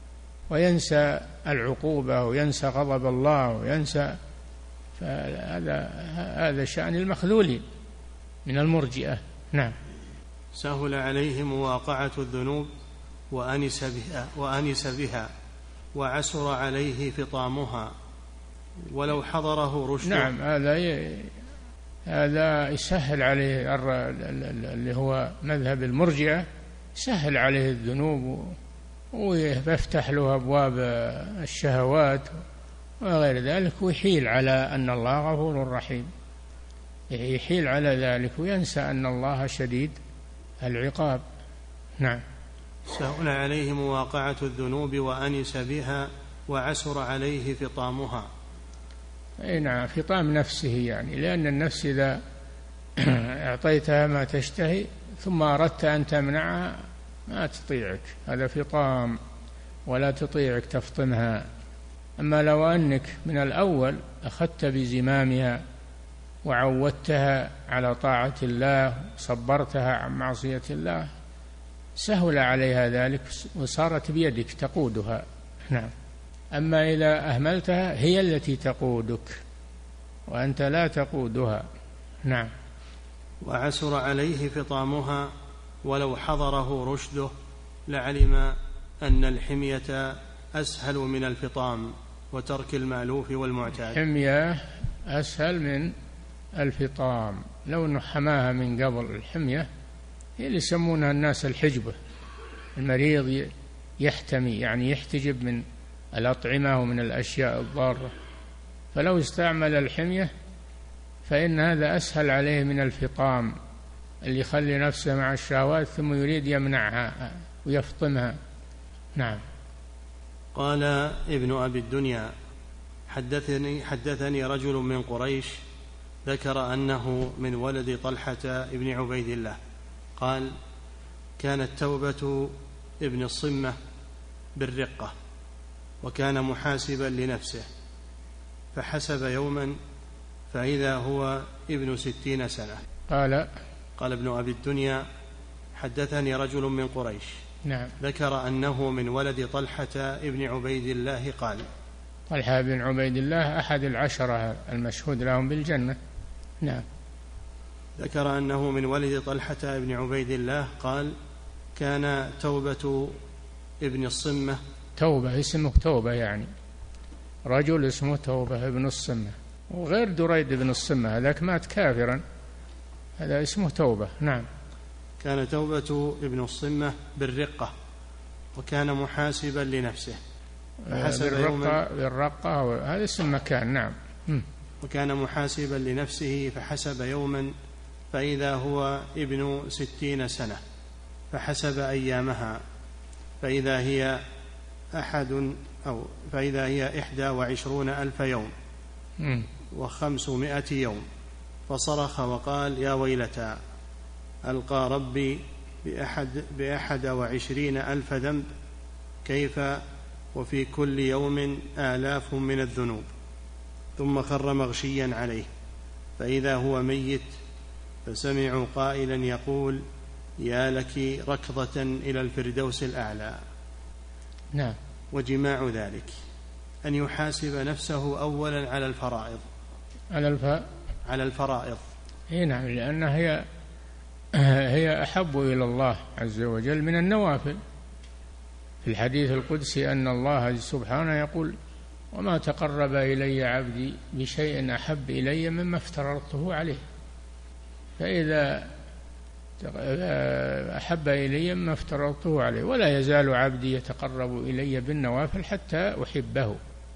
وينسى العقوبة وينسى غضب الله وينسى. فهذا هذا شأن المخذولين من المرجئة. نعم. سهل عليه مواقعة الذنوب وأنس بها, وأنس بها وعسر عليه فطامها ولو حضره رشد. نعم. هذا ي... هذا يسهل عليه اللي هو مذهب المرجئة، يسهل عليه الذنوب ويفتح له أبواب الشهوات وغير ذلك، ويحيل على أن الله غفور رحيم، يحيل على ذلك وينسى أن الله شديد العقاب. نعم. سهل عليه مواقعة الذنوب وأنس بها وعسر عليه فطامها. أي نعم، فطام نفسه، يعني لأن النفس إذا أعطيتها ما تشتهي ثم أردت أن تمنعها ما تطيعك، هذا فطام، ولا تطيعك تفطمها. أما لو أنك من الأول أخذت بزمامها وعودتها على طاعة الله، صبرتها عن معصية الله، سهل عليها ذلك وصارت بيدك تقودها. نعم. أما إذا أهملتها هي التي تقودك وأنت لا تقودها. نعم. وعسر عليه فطامها ولو حضره رشده لعلم أن الحمية أسهل من الفطام وترك المألوف والمعتاد. الحمية أسهل من الفطام، لو أنه حماها من قبل. الحمية هي اللي يسمونها الناس الحجبة، المريض يحتمي يعني يحتجب من الأطعمة ومن الأشياء الضارة، فلو استعمل الحمية فإن هذا أسهل عليه من الفطام اللي يخلي نفسه مع الشهوات ثم يريد يمنعها ويفطمها. نعم. قال ابن أبي الدنيا: حدثني, حدثني رجل من قريش ذكر أنه من ولد طلحة ابن عبيد الله قال: كانت توبة ابن الصمة بالرقة، وكان محاسبا لنفسه، فحسب يوما فإذا هو ابن ستين سنة. قال قال ابن أبي الدنيا: حدثني رجل من قريش نعم. ذكر أنه من ولد طلحة ابن عبيد الله قال. طلحة بن عبيد الله أحد العشرة المشهود لهم بالجنة. نعم. ذكر أنه من ولد طلحة ابن عبيد الله قال: كان توبة ابن الصمة. توبة اسمه توبة، يعني رجل اسمه توبة ابن الصمة، وغير دريد بن الصمة هذاك مات كافرا، هذا اسمه توبة. نعم. كان توبة ابن الصمة بالرقة، وكان محاسبا لنفسه، فحسب بالرقة, بالرقة هذا اسم مكان. نعم. وكان محاسبا لنفسه فحسب يوما فإذا هو ابن ستين سنة فحسب أيامها، فإذا هي أحد أو فإذا هي إحدى وعشرون ألف يوم وخمسمائة يوم، فصرخ وقال: يا ويلتى، ألقى ربي بأحد, بأحد وعشرين ألف ذنب، كيف وفي كل يوم آلاف من الذنوب. ثم خر مغشيا عليه، فإذا هو ميت، فسمعوا قائلا يقول: يا لك ركضة إلى الفردوس الأعلى. نعم. وجماع ذلك أن يحاسب نفسه أولا على الفرائض على الف... على الفرائض إيه نعم، لأنها هي هي أحب إلى الله عز وجل من النوافل. في الحديث القدسي أن الله سبحانه يقول: وما تقرب إلي عبدي بشيء أحب إلي مما افترضته عليه. فإذا أحب إلي مما افترضته عليه، ولا يزال عبدي يتقرب إلي بالنوافل حتى أحبه.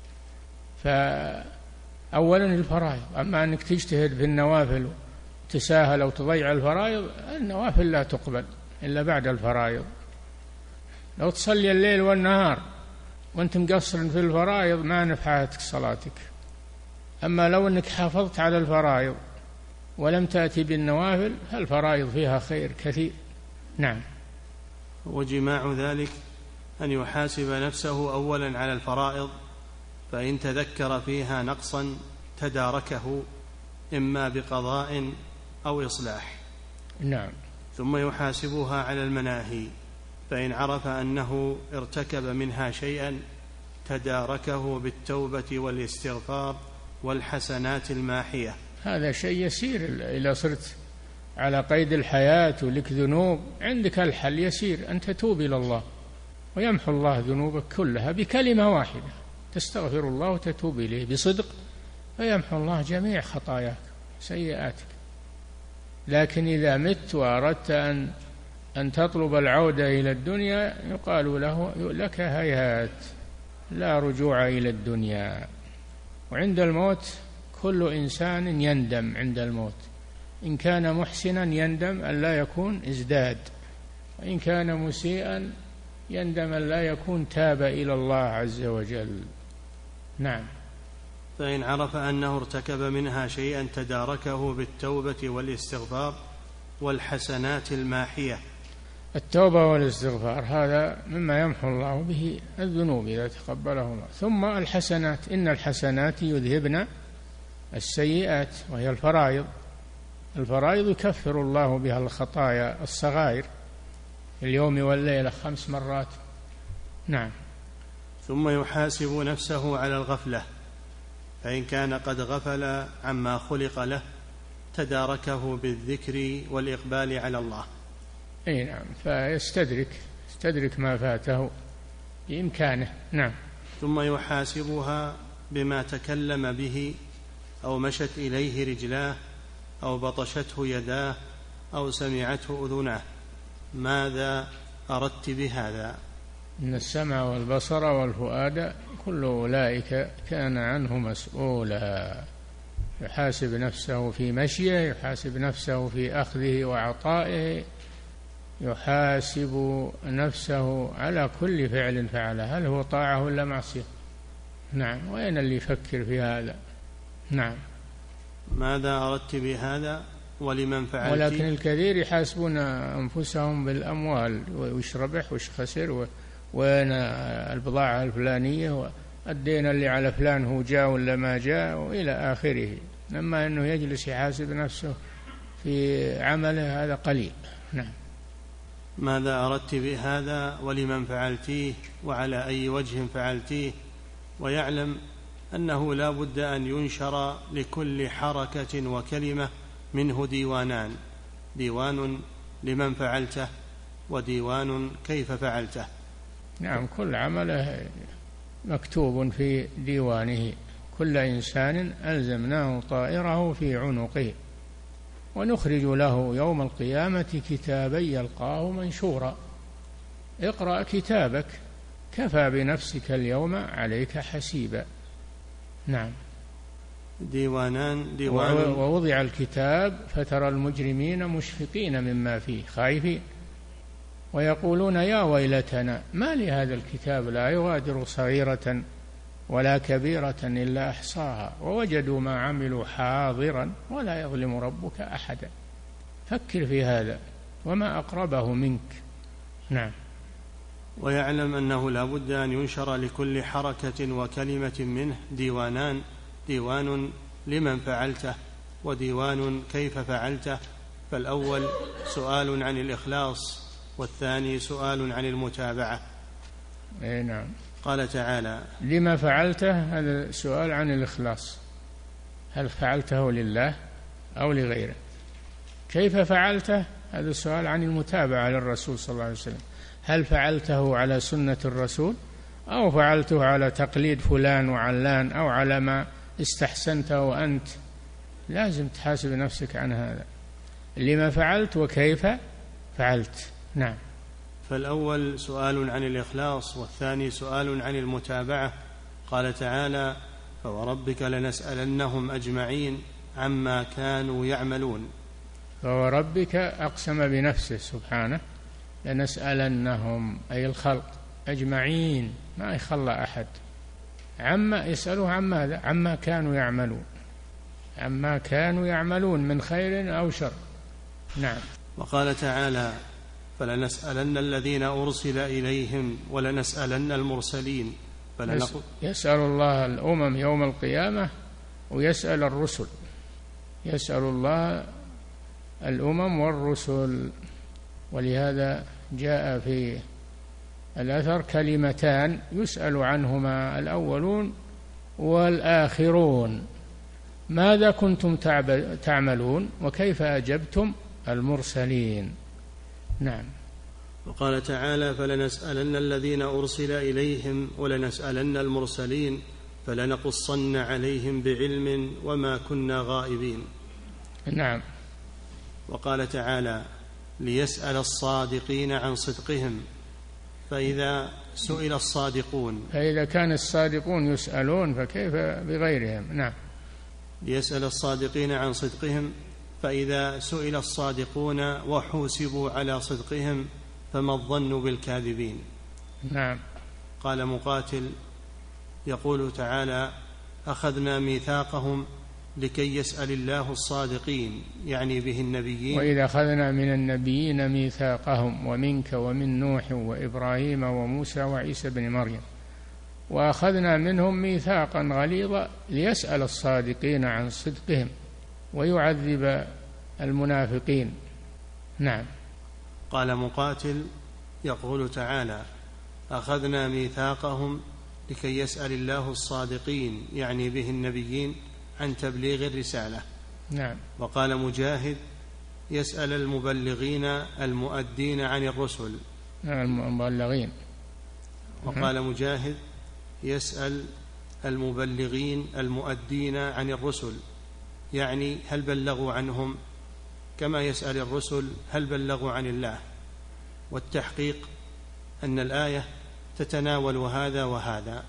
فأولا الفرائض، أما أنك تجتهد في النوافل تساهل أو تضيع الفرائض، النوافل لا تقبل إلا بعد الفرائض. لو تصلي الليل والنهار وأنت مقصر في الفرائض ما نفعتك صلاتك. أما لو أنك حافظت على الفرائض ولم تأتي بالنوافل فالفرائض فيها خير كثير. نعم. وجماع ذلك أن يحاسب نفسه أولا على الفرائض، فإن تذكر فيها نقصا تداركه إما بقضاء أو إصلاح. نعم. ثم يحاسبها على المناهي، فإن عرف أنه ارتكب منها شيئا تداركه بالتوبة والاستغفار والحسنات الماحية. هذا شيء يسير. إذا صرت على قيد الحياة ولك ذنوب، عندك الحل يسير، أن تتوب إلى الله ويمحو الله ذنوبك كلها بكلمة واحدة، تستغفر الله وتتوب إليه بصدق، فيمحو الله جميع خطاياك سيئاتك. لكن إذا مت وأردت أن أن تطلب العودة إلى الدنيا، يقال له لك هيهات، لا رجوع إلى الدنيا. وعند الموت كل إنسان يندم عند الموت، إن كان محسنا يندم أن لا يكون ازداد، وإن كان مسيئا يندم أن لا يكون تاب إلى الله عز وجل. نعم. فإن عرف أنه ارتكب منها شيئا تداركه بالتوبة والاستغفار والحسنات الماحية. التوبة والاستغفار هذا مما يمحو الله به الذنوب إذا تقبله الله. ثم الحسنات، إن الحسنات يذهبن السيئات، وهي الفرائض. الفرائض يكفر الله بها الخطايا الصغائر اليوم والليلة خمس مرات. نعم. ثم يحاسب نفسه على الغفلة، فإن كان قد غفل عما خلق له تداركه بالذكر والإقبال على الله. أي نعم، فيستدرك يستدرك ما فاته بإمكانه. نعم. ثم يحاسبها بما تكلم به أو مشت إليه رجلاه أو بطشته يداه أو سمعته أذناه. ماذا أردت بهذا؟ إن السمع والبصر والفؤاد كل أولئك كان عنه مسؤولا. يحاسب نفسه في مشيه، يحاسب نفسه في أخذه وعطائه، يحاسب نفسه على كل فعل فعله، هل هو طاعة ولا معصية. نعم. وين اللي يفكر في هذا؟ نعم. ماذا أردت بهذا ولمن فعلت؟ ولكن الكثير يحاسبون أنفسهم بالأموال، وش ربح وش خسر، وين البضاعة الفلانية، والدين اللي على فلان هو جاء ولا ما جاء، وإلى آخره. لما أنه يجلس يحاسب نفسه في عمله هذا قليل. نعم. ماذا أردت بهذا ولمن فعلتيه وعلى أي وجه فعلتيه، ويعلم أنه لا بد أن ينشر لكل حركة وكلمة منه ديوانان، ديوان لمن فعلته وديوان كيف فعلته. نعم. كل عمله مكتوب في ديوانه. كل إنسان ألزمناه طائره في عنقه ونخرج له يوم القيامة كتابا يلقاه منشورا. اقرأ كتابك كفى بنفسك اليوم عليك حسيبا. نعم. ديوانان ديوان ووضع الكتاب فترى المجرمين مشفقين مما فيه خائفين ويقولون يا ويلتنا ما لهذا الكتاب لا يغادر صغيرة ولا كبيرة إلا أحصاها ووجدوا ما عملوا حاضرا ولا يظلم ربك أحدا. فكر في هذا وما أقربه منك. نعم. ويعلم أنه لا بد أن ينشر لكل حركة وكلمة منه ديوانان، ديوان لمن فعلته وديوان كيف فعلته، فالأول سؤال عن الإخلاص والثاني سؤال عن المتابعة. أي نعم. قال تعالى لما فعلته، هذا سؤال عن الإخلاص، هل فعلته لله أو لغيره. كيف فعلته، هذا سؤال عن المتابعة للرسول صلى الله عليه وسلم، هل فعلته على سنة الرسول أو فعلته على تقليد فلان وعلان أو على ما استحسنته أنت. لازم تحاسب نفسك عن هذا، لما فعلت وكيف فعلت. نعم. فالأول سؤال عن الإخلاص والثاني سؤال عن المتابعة. قال تعالى فوربك لنسألنهم أجمعين عما كانوا يعملون. فوربك أقسم بنفسه سبحانه لنسألنهم أي الخلق أجمعين، ما يخلى أحد. عما يسألوه عن ماذا؟ عما كانوا يعملون، عما كانوا يعملون من خير أو شر. نعم. وقال تعالى فلنسألن الذين أرسل إليهم ولنسألن المرسلين. فلنقل يسأل الله الأمم يوم القيامة ويسأل الرسل، يسأل الله الأمم والرسل. ولهذا جاء في الأثر كلمتان يسأل عنهما الأولون والآخرون: ماذا كنتم تعملون وكيف أجبتم المرسلين. نعم. وقال تعالى فلنسألن الذين أرسل إليهم ولنسألن المرسلين فلنقصن عليهم بعلم وما كنا غائبين. نعم. وقال تعالى ليسأل الصادقين عن صدقهم، فإذا سئل الصادقون، فإذا كان الصادقون يسألون فكيف بغيرهم. نعم. ليسأل الصادقين عن صدقهم، فإذا سئل الصادقون وحوسبوا على صدقهم فما الظن بالكاذبين. نعم. قال مقاتل يقول تعالى أخذنا ميثاقهم لكي يسأل الله الصادقين، يعني به النبيين. وإذا أخذنا من النبيين ميثاقهم ومنك ومن نوح وإبراهيم وموسى وعيسى بن مريم، وأخذنا منهم ميثاقا غليظا ليسأل الصادقين عن صدقهم ويعذب المنافقين. نعم. قال مقاتل يقول تعالى أخذنا ميثاقهم لكي يسأل الله الصادقين، يعني به النبيين، عن تبليغ الرسالة. نعم. وقال مجاهد يسأل المبلغين المؤدين عن الرسل. المبلغين. وقال مجاهد يسأل المبلغين المؤدين عن الرسل، يعني هل بلغوا عنهم، كما يسأل الرسل هل بلغوا عن الله. والتحقيق أن الآية تتناول هذا وهذا.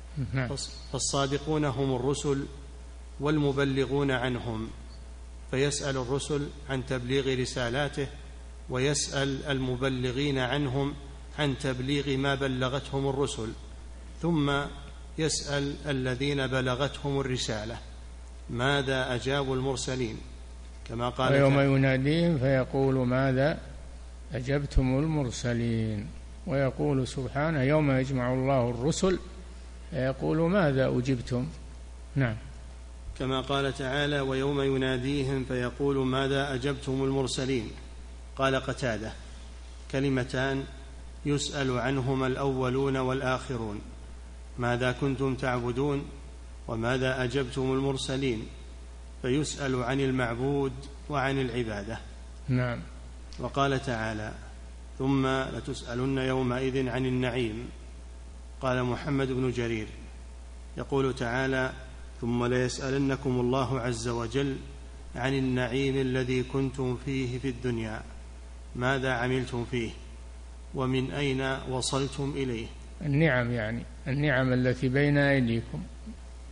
فالصادقون هم الرسل والمبلغون عنهم، فيسأل الرسل عن تبليغ رسالاته، ويسأل المبلغين عنهم عن تبليغ ما بلغتهم الرسل، ثم يسأل الذين بلغتهم الرسالة ماذا أجابوا المرسلين، كما قال ويوم يناديهم فيقول ماذا أجبتم المرسلين. ويقول سبحانه يوم يجمع الله الرسل فيقول ماذا أجبتم. نعم. كما قال تعالى ويوم يناديهم فيقول ماذا أجبتم المرسلين. قال قتادة كلمتان يسأل عنهما الأولون والآخرون: ماذا كنتم تعبدون وماذا أجبتم المرسلين. فيسأل عن المعبود وعن العبادة. نعم. وقال تعالى ثم لتسألن يومئذ عن النعيم. قال محمد بن جرير يقول تعالى ثم ليسألنكم الله عز وجل عن النعيم الذي كنتم فيه في الدنيا، ماذا عملتم فيه ومن أين وصلتم إليه. النعم يعني النعم التي بين أيديكم.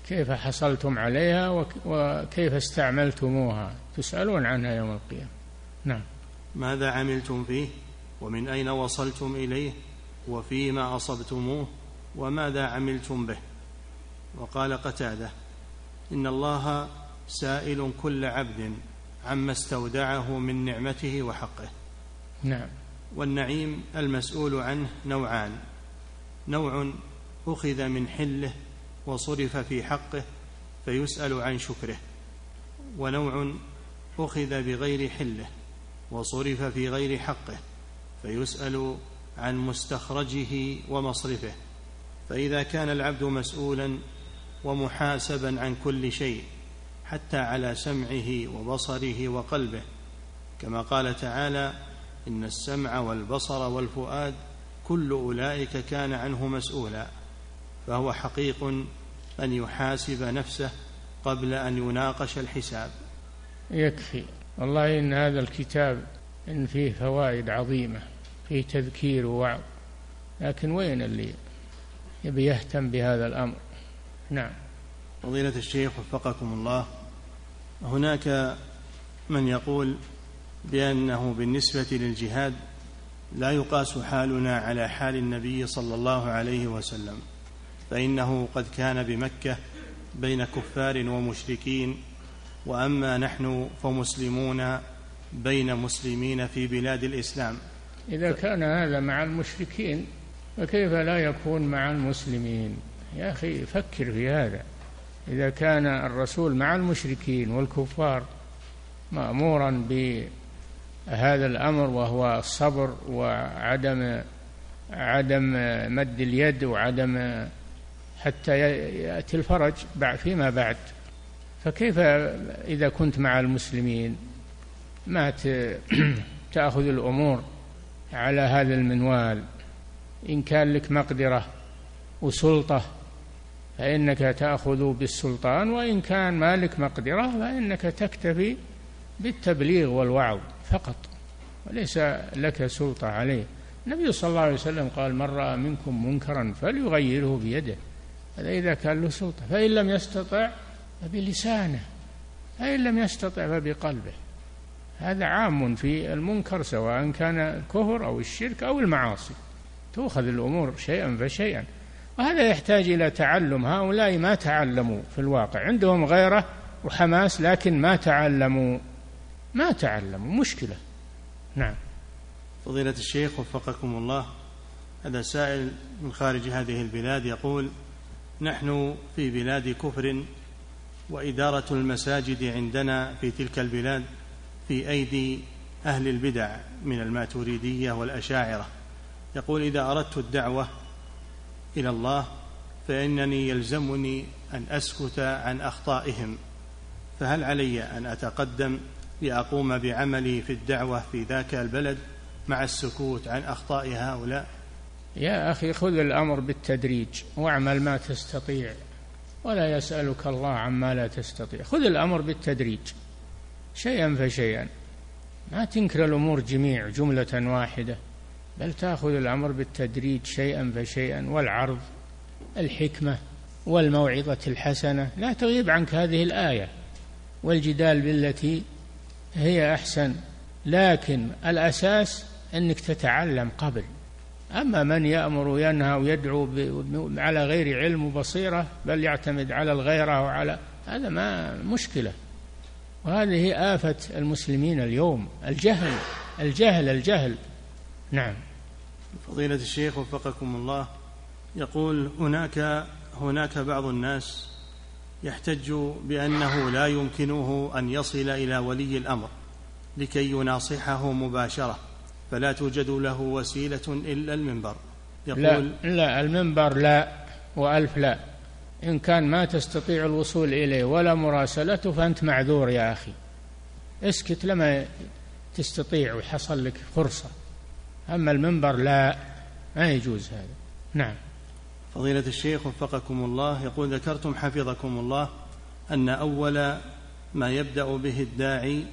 كيف حصلتم عليها وكيف استعملتموها، تسألون عنها يوم القيامة. نعم. ماذا عملتم فيه ومن أين وصلتم إليه وفيما أصبتموه وماذا عملتم به. وقال قتادة: إن الله سائل كل عبد عما استودعه من نعمته وحقه. نعم. والنعيم المسؤول عنه نوعان: نوع أخذ من حله وصرف في حقه فيسأل عن شكره، ونوع أخذ بغير حله وصرف في غير حقه فيسأل عن مستخرجه ومصرفه. فإذا كان العبد مسؤولا ومحاسبا عن كل شيء حتى على سمعه وبصره وقلبه، كما قال تعالى: إن السمع والبصر والفؤاد كل أولئك كان عنه مسؤولا، فهو حقيق أن يحاسب نفسه قبل أن يناقش الحساب. يكفي والله إن هذا الكتاب إن فيه فوائد عظيمة، فيه تذكير ووعظ، لكن وين اللي يبي يهتم بهذا الأمر؟ نعم. فضيلة الشيخ وفقكم الله، هناك من يقول بأنه بالنسبة للجهاد لا يقاس حالنا على حال النبي صلى الله عليه وسلم، فإنه قد كان بمكة بين كفار ومشركين، وأما نحن فمسلمون بين مسلمين في بلاد الإسلام. إذا كان هذا مع المشركين فكيف لا يكون مع المسلمين؟ يا أخي فكر في هذا. إذا كان الرسول مع المشركين والكفار مأمورا بهذا الأمر، وهو الصبر وعدم عدم مد اليد وعدم حتى يأتي الفرج فيما بعد، فكيف إذا كنت مع المسلمين ما تأخذ الأمور على هذا المنوال؟ إن كان لك مقدرة وسلطة فإنك تأخذ بالسلطان، وإن كان ما لك مقدرة فإنك تكتفي بالتبليغ والوعظ فقط، وليس لك سلطة عليه. النبي صلى الله عليه وسلم قال: من رأى منكم منكرا فليغيره بيده، هذا إذا كان له سلطة، فإن لم يستطع فبلسانه، فإن لم يستطع فبقلبه. هذا عام في المنكر، سواء كان الكفر أو الشرك أو المعاصي، تأخذ الأمور شيئا فشيئا. وهذا يحتاج إلى تعلم. هؤلاء ما تعلموا في الواقع، عندهم غيرة وحماس لكن ما تعلموا ما تعلموا مشكلة. نعم. فضيلة الشيخ وفقكم الله، هذا سائل من خارج هذه البلاد يقول: نحن في بلاد كفر، وإدارة المساجد عندنا في تلك البلاد في أيدي أهل البدع من الماتريدية والأشاعرة. يقول: إذا أردت الدعوة إلى الله فإنني يلزمني أن أسكت عن أخطائهم، فهل علي أن أتقدم لأقوم بعملي في الدعوة في ذاك البلد مع السكوت عن أخطاء هؤلاء؟ يا أخي خذ الأمر بالتدريج واعمل ما تستطيع، ولا يسألك الله عما لا تستطيع. خذ الأمر بالتدريج شيئا فشيئا، ما تنكر الأمور جميع جملة واحدة، بل تأخذ الأمر بالتدريج شيئا فشيئا، والعرض الحكمة والموعظة الحسنة. لا تغيب عنك هذه الآية، والجدال بالتي هي أحسن، لكن الأساس أنك تتعلم قبل. أما من يأمر وينهى ويدعو على غير علم وبصيرة، بل يعتمد على الغيرة وعلى هذا، ما مشكلة. وهذه آفة المسلمين اليوم، الجهل الجهل الجهل. نعم. فضيلة الشيخ وفقكم الله، يقول: هناك هناك بعض الناس يحتج بأنه لا يمكنه أن يصل إلى ولي الأمر لكي يناصحه مباشرة، فلا توجد له وسيلة إلا المنبر. يقول: لا, لا المنبر لا، وألف لا. إن كان ما تستطيع الوصول إليه ولا مراسلته فأنت معذور يا أخي، اسكت لما تستطيع ويحصل لك فرصة. أما المنبر لا، ما يجوز هذا. نعم. فضيلة الشيخ وفقكم الله، يقول: ذكرتم حفظكم الله أن أول ما يبدأ به الداعي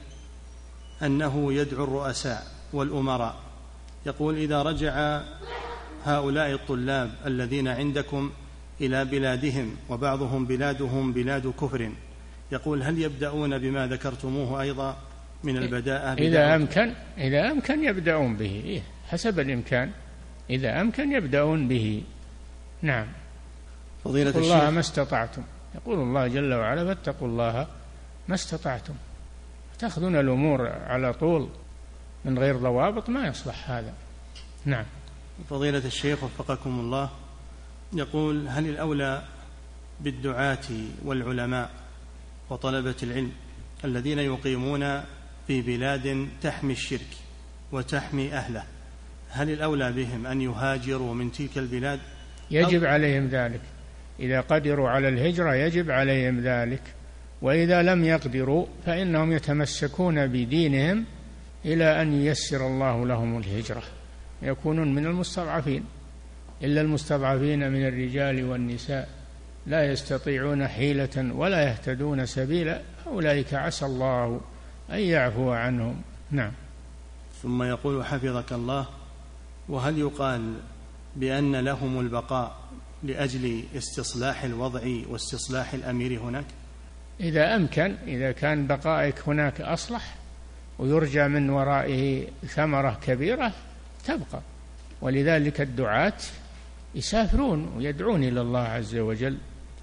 أنه يدعو الرؤساء والأمراء. يقول: إذا رجع هؤلاء الطلاب الذين عندكم إلى بلادهم وبعضهم بلادهم بلاد كفر، يقول هل يبدأون بما ذكرتموه أيضا من البداءة؟ إذا أمكن إذا أمكن يبدأون به حسب الإمكان، إذا أمكن يبدأون به. نعم. فضيلة اتقوا الله ما استطعتم، يقول الله جل وعلا فاتقوا الله ما استطعتم. تأخذون الأمور على طول من غير ضوابط ما يصلح هذا. نعم. فضيلة الشيخ وفقكم الله، يقول هل الأولى بالدعاة والعلماء وطلبة العلم الذين يقيمون في بلاد تحمي الشرك وتحمي أهله، هل الأولى بهم أن يهاجروا من تلك البلاد؟ يجب عليهم ذلك، إذا قدروا على الهجرة يجب عليهم ذلك، وإذا لم يقدروا فإنهم يتمسكون بدينهم إلى أن ييسر الله لهم الهجرة، يكونون من المستضعفين. إلا المستضعفين من الرجال والنساء لا يستطيعون حيلة ولا يهتدون سبيلا، أولئك عسى الله أن يعفو عنهم. نعم. ثم يقول حفظك الله، وهل يقال بأن لهم البقاء لأجل استصلاح الوضع واستصلاح الأمير هناك؟ إذا أمكن، إذا كان بقائك هناك أصلح ويرجى من ورائه ثمرة كبيرة تبقى. ولذلك الدعاة يسافرون ويدعون إلى الله عز وجل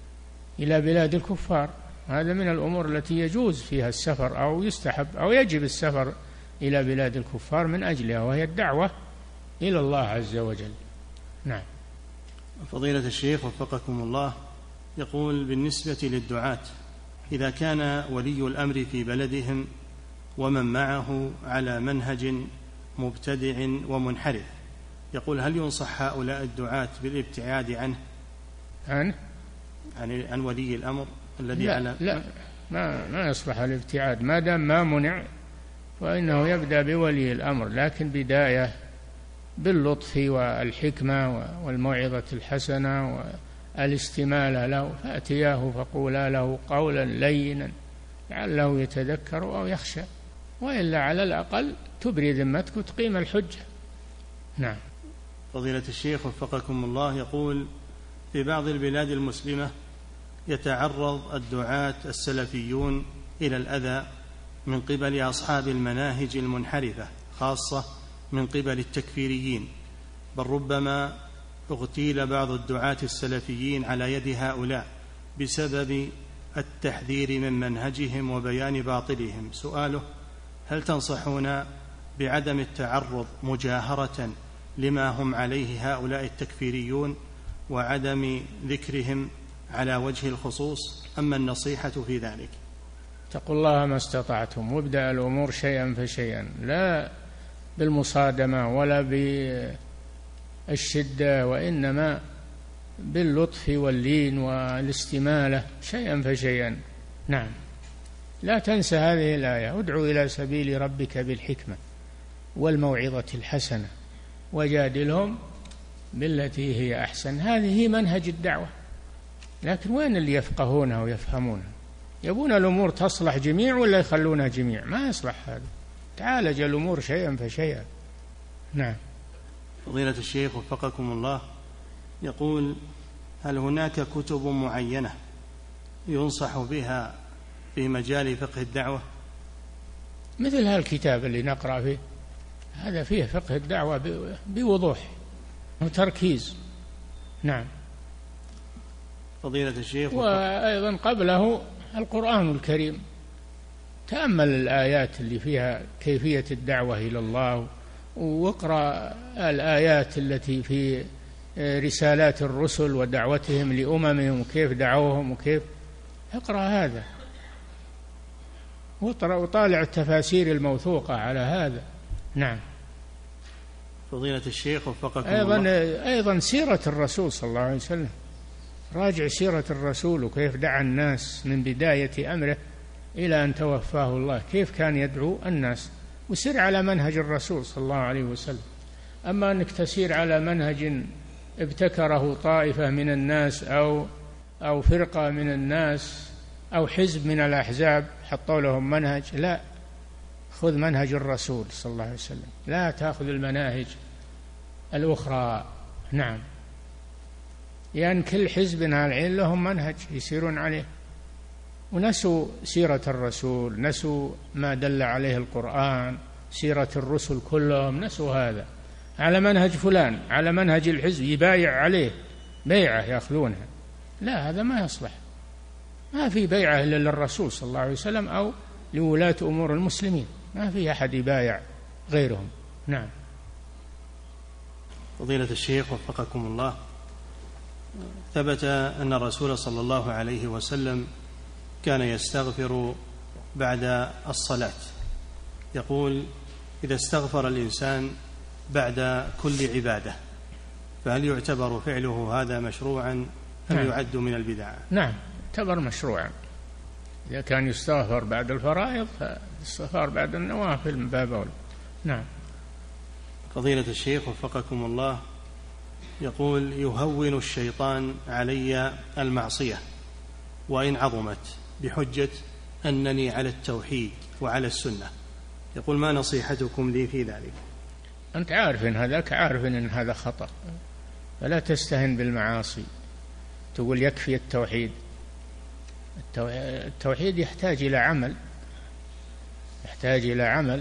إلى بلاد الكفار، هذا من الأمور التي يجوز فيها السفر أو يستحب أو يجب السفر إلى بلاد الكفار من أجلها، وهي الدعوة إلى الله عز وجل. نعم. فضيلة الشيخ وفقكم الله، يقول بالنسبة للدعاة إذا كان ولي الأمر في بلدهم ومن معه على منهج مبتدع ومنحرف، يقول هل ينصح هؤلاء الدعاة بالابتعاد عنه عن عن, عن ولي الأمر الذي لا على لا ما ما يصلح الابتعاد ما دام ما منع، فإنه يبدأ بولي الأمر، لكن بداية باللطف والحكمة والموعظة الحسنة والاستمالة له، فأتياه فقولا له قولا لينا لعله يتذكر أو يخشى، وإلا على الأقل تبري ذمتك وتقيم الحجة. نعم. فضيلة الشيخ وفقكم الله، يقول في بعض البلاد المسلمة يتعرض الدعاة السلفيون إلى الأذى من قبل أصحاب المناهج المنحرفة، خاصة من قبل التكفيريين، بل ربما اغتيل بعض الدعاة السلفيين على يد هؤلاء بسبب التحذير من منهجهم وبيان باطلهم. سؤاله هل تنصحون بعدم التعرض مجاهرة لما هم عليه هؤلاء التكفيريون وعدم ذكرهم على وجه الخصوص، أما النصيحة في ذلك؟ اتقوا الله ما استطعتم، وابدأ الأمور شيئا فشيئا، لا بالمصادمة ولا بالشدة، وإنما باللطف واللين والاستمالة شيئا فشيئا. نعم. لا تنسى هذه الآية، ادعو إلى سبيل ربك بالحكمة والموعظة الحسنة وجادلهم بالتي هي أحسن. هذه منهج الدعوة، لكن وين اللي يفقهونها ويفهمونها؟ يبون الأمور تصلح جميع ولا يخلونها جميع؟ ما يصلح هذا، تعالج الأمور شيئا فشيئا. نعم. فضيلة الشيخ وفقكم الله، يقول هل هناك كتب معينة ينصح بها في مجال فقه الدعوة؟ مثل هالكتاب اللي نقرأ فيه، هذا فيه فقه الدعوة بوضوح وتركيز. نعم. فضيلة الشيخ وأيضا قبله القرآن الكريم، تأمل الآيات اللي فيها كيفية الدعوة إلى الله، واقرأ الآيات التي في رسالات الرسل ودعوتهم لأممهم وكيف دعوهم وكيف، اقرأ هذا وطالع التفاسير الموثوقة على هذا. نعم. فضيلة الشيخ وفقكم أيضا الله، أيضا سيرة الرسول صلى الله عليه وسلم، راجع سيرة الرسول وكيف دعا الناس من بداية أمره إلى أن توفاه الله، كيف كان يدعو الناس، وسر على منهج الرسول صلى الله عليه وسلم. أما أنك تسير على منهج ابتكره طائفة من الناس أو أو فرقة من الناس أو حزب من الأحزاب حطوا لهم منهج، لا، خذ منهج الرسول صلى الله عليه وسلم، لا تأخذ المناهج الأخرى. نعم. لأن كل حزب العين لهم منهج يسيرون عليه، ونسوا سيرة الرسول، نسوا ما دل عليه القرآن، سيرة الرسل كلهم نسوا هذا، على منهج فلان، على منهج الحزب يبايع عليه بيعة يأخذونها. لا، هذا ما يصلح، ما في بيعة إلا للرسول صلى الله عليه وسلم أو لولاة أمور المسلمين، ما في أحد يبايع غيرهم. نعم. فضيلة الشيخ وفقكم الله، ثبت أن الرسول صلى الله عليه وسلم كان يستغفر بعد الصلاة، يقول: إذا استغفر الإنسان بعد كل عبادة فهل يعتبر فعله هذا مشروعا أم نعم. يعد من البدع؟ نعم، يعتبر مشروعا. إذا كان يستغفر بعد الفرائض فالاستغفار بعد النوافل من باب أولى. نعم. فضيلة الشيخ وفقكم الله، يقول: يهون الشيطان علي المعصية وإن عظمت بحجة أنني على التوحيد وعلى السنة، يقول: ما نصيحتكم لي في ذلك؟ أنت عارف إن هذاك، عارف إن هذا خطأ، فلا تستهن بالمعاصي تقول يكفي التوحيد. التوحيد يحتاج إلى عمل، يحتاج إلى عمل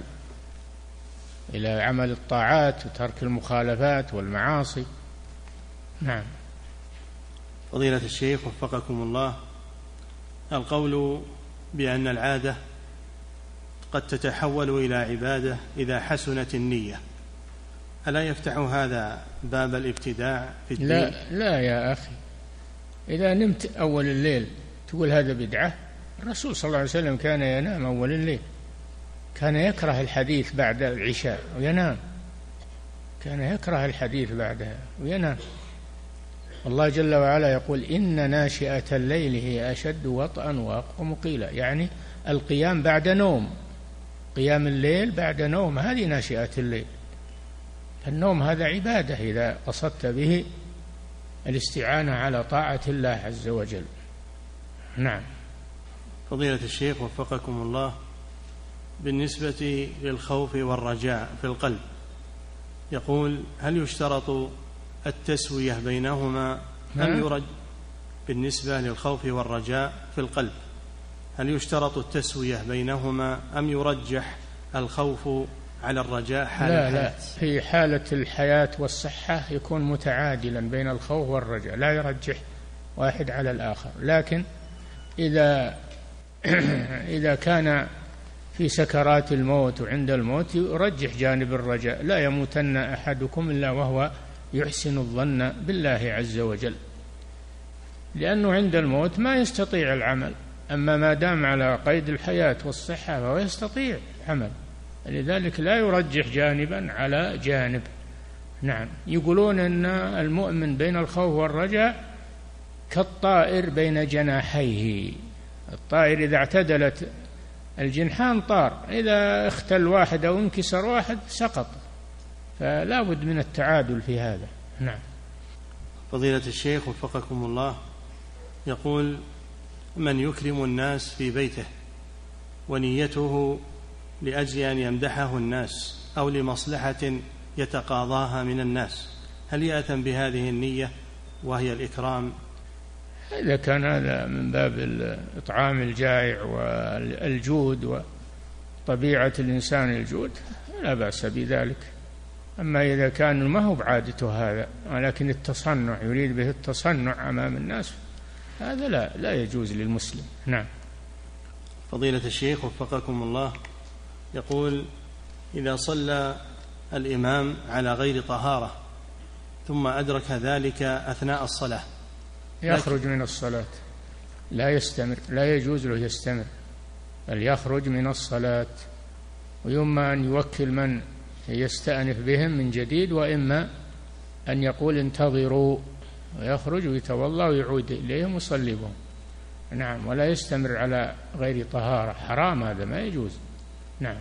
إلى عمل الطاعات وترك المخالفات والمعاصي. نعم. فضيلة الشيخ وفقكم الله، القول بأن العادة قد تتحول إلى عبادة إذا حسنت النية، ألا يفتح هذا باب الابتداع في الدين؟ لا لا يا أخي، إذا نمت أول الليل تقول هذا بدعة؟ الرسول صلى الله عليه وسلم كان ينام أول الليل، كان يكره الحديث بعد العشاء وينام، كان يكره الحديث بعدها وينام. الله جل وعلا يقول: إن ناشئة الليل هي أشد وطئا وأقوم قيلا، يعني القيام بعد نوم، قيام الليل بعد نوم، هذه ناشئة الليل. النوم هذا عبادة إذا قصدت به الاستعانة على طاعة الله عز وجل. نعم. فضيلة الشيخ وفقكم الله، بالنسبة للخوف والرجاء في القلب، يقول: هل يشترط التسوية بينهما أم يرج؟ بالنسبة للخوف والرجاء في القلب، هل يشترط التسوية بينهما أم يرجح الخوف على الرجاء حال لا الحياة؟ لا، في حالة الحياة والصحة يكون متعادلا بين الخوف والرجاء، لا يرجح واحد على الآخر. لكن إذا إذا كان في سكرات الموت وعند الموت يرجح جانب الرجاء، لا يموتن أحدكم إلا وهو يحسن الظن بالله عز وجل، لأنه عند الموت ما يستطيع العمل، أما ما دام على قيد الحياة والصحة فهو يستطيع العمل، لذلك لا يرجح جانبا على جانب. نعم. يقولون أن المؤمن بين الخوف والرجاء كالطائر بين جناحيه، الطائر إذا اعتدلت الجنحان طار، إذا اختل واحد أو انكسر واحد سقط، فلا بد من التعادل في هذا. نعم. فضيلة الشيخ وفقكم الله، يقول: من يكرم الناس في بيته ونيته لأجل أن يمدحه الناس أو لمصلحة يتقاضاها من الناس، هل يأثم بهذه النية وهي الإكرام؟ إذا كان هذا من باب إطعام الجائع والجود وطبيعة الإنسان الجود لا بأس بذلك. أما إذا كان ما هو بعادته هذا ولكن التصنع، يريد به التصنع أمام الناس، هذا لا لا يجوز للمسلم. نعم. فضيلة الشيخ وفقكم الله، يقول: إذا صلى الإمام على غير طهارة ثم أدرك ذلك أثناء الصلاة يخرج من الصلاة، لا يستمر، لا يجوز له يستمر، بل يخرج من الصلاة، ويما أن يوكل من يستأنف بهم من جديد، وإما أن يقول انتظروا، ويخرج ويتوضأ ويعود إليهم ويصلي بهم. نعم. ولا يستمر على غير طهارة، حرام، هذا ما يجوز. نعم.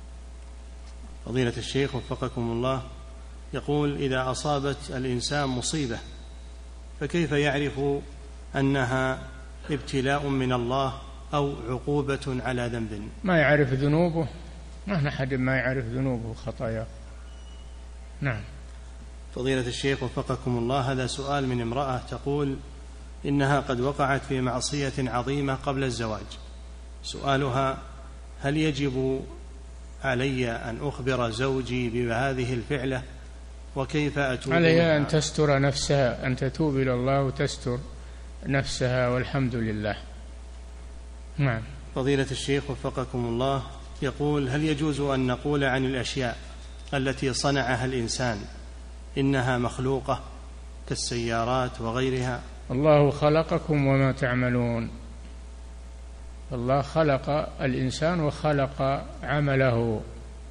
فضيلة الشيخ وفقكم الله، يقول: إذا أصابت الإنسان مصيبة فكيف يعرف أنها ابتلاء من الله أو عقوبة على ذنب؟ ما يعرف ذنوبه، ما أحد ما يعرف ذنوبه وخطاياه. نعم. فضيلة الشيخ وفقكم الله، هذا سؤال من امرأة تقول إنها قد وقعت في معصية عظيمة قبل الزواج. سؤالها: هل يجب علي أن أخبر زوجي بهذه الفعلة؟ وكيف أتوب؟ عليها أن تستر نفسها، أن تتوب إلى الله وتستر نفسها، والحمد لله. نعم. فضيلة الشيخ وفقكم الله يقول: هل يجوز أن نقول عن الأشياء التي صنعها الإنسان إنها مخلوقة كالسيارات وغيرها؟ الله خلقكم وما تعملون. الله خلق الإنسان وخلق عمله.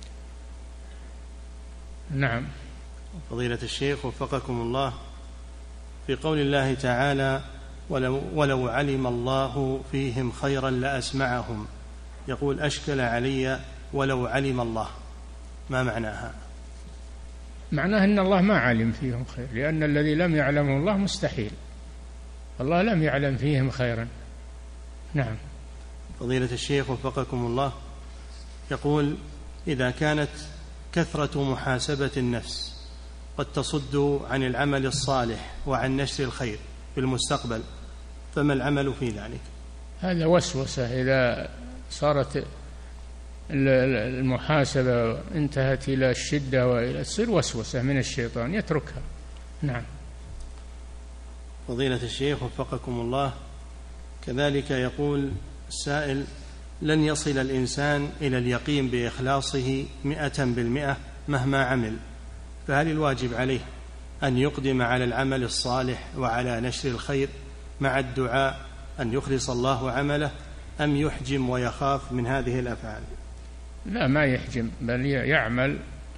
نعم. فضيلة الشيخ وفقكم الله، في قول الله تعالى: ولو, ولو علم الله فيهم خيرا لأسمعهم، يقول: أشكل علي ولو علم الله، ما معناها؟ معناه أن الله ما علم فيهم خير، لأن الذي لم يعلمه الله مستحيل. الله لم يعلم فيهم خيرا. نعم. فضيلة الشيخ وفقكم الله يقول: إذا كانت كثرة محاسبة النفس قد تصد عن العمل الصالح وعن نشر الخير في المستقبل، فما العمل في ذلك؟ هذا وسوسة. إذا صارت المحاسبة انتهت إلى الشدة وإلى تصير وسوسة من الشيطان، يتركها. نعم. فضيلة الشيخ وفقكم الله كذلك يقول السائل: لن يصل الإنسان إلى اليقين بإخلاصه مئة بالمئة مهما عمل، فهل الواجب عليه أن يقدم على العمل الصالح وعلى نشر الخير مع الدعاء أن يخلص الله عمله، أم يحجم ويخاف من هذه الأفعال؟ لا، ما يحجم، بل يعمل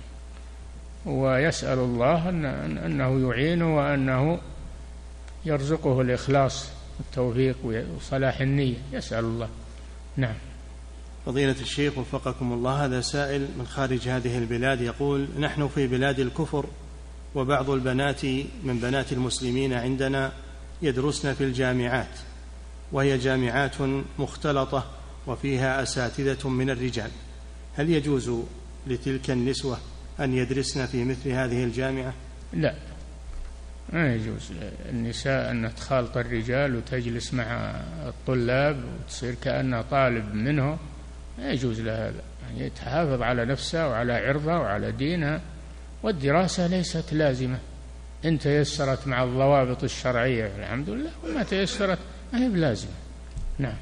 ويسأل الله أن أنه يعينه وأنه يرزقه الإخلاص والتوفيق وصلاح النية، يسأل الله. نعم. فضيلة الشيخ وفقكم الله، هذا سائل من خارج هذه البلاد يقول: نحن في بلاد الكفر، وبعض البنات من بنات المسلمين عندنا يدرسن في الجامعات، وهي جامعات مختلطة وفيها أساتذة من الرجال، هل يجوز لتلك النسوة أن يدرسن في مثل هذه الجامعة؟ لا، ما يجوز النساء أن تخالط الرجال وتجلس مع الطلاب وتصير كأنها طالب منه، ما يجوز لها هذا. يعني تحافظ على نفسها وعلى عرضها وعلى دينها، والدراسة ليست لازمة. إن تيسرت مع الضوابط الشرعية الحمد لله، وما تيسرت ما هي بلازمة. نعم.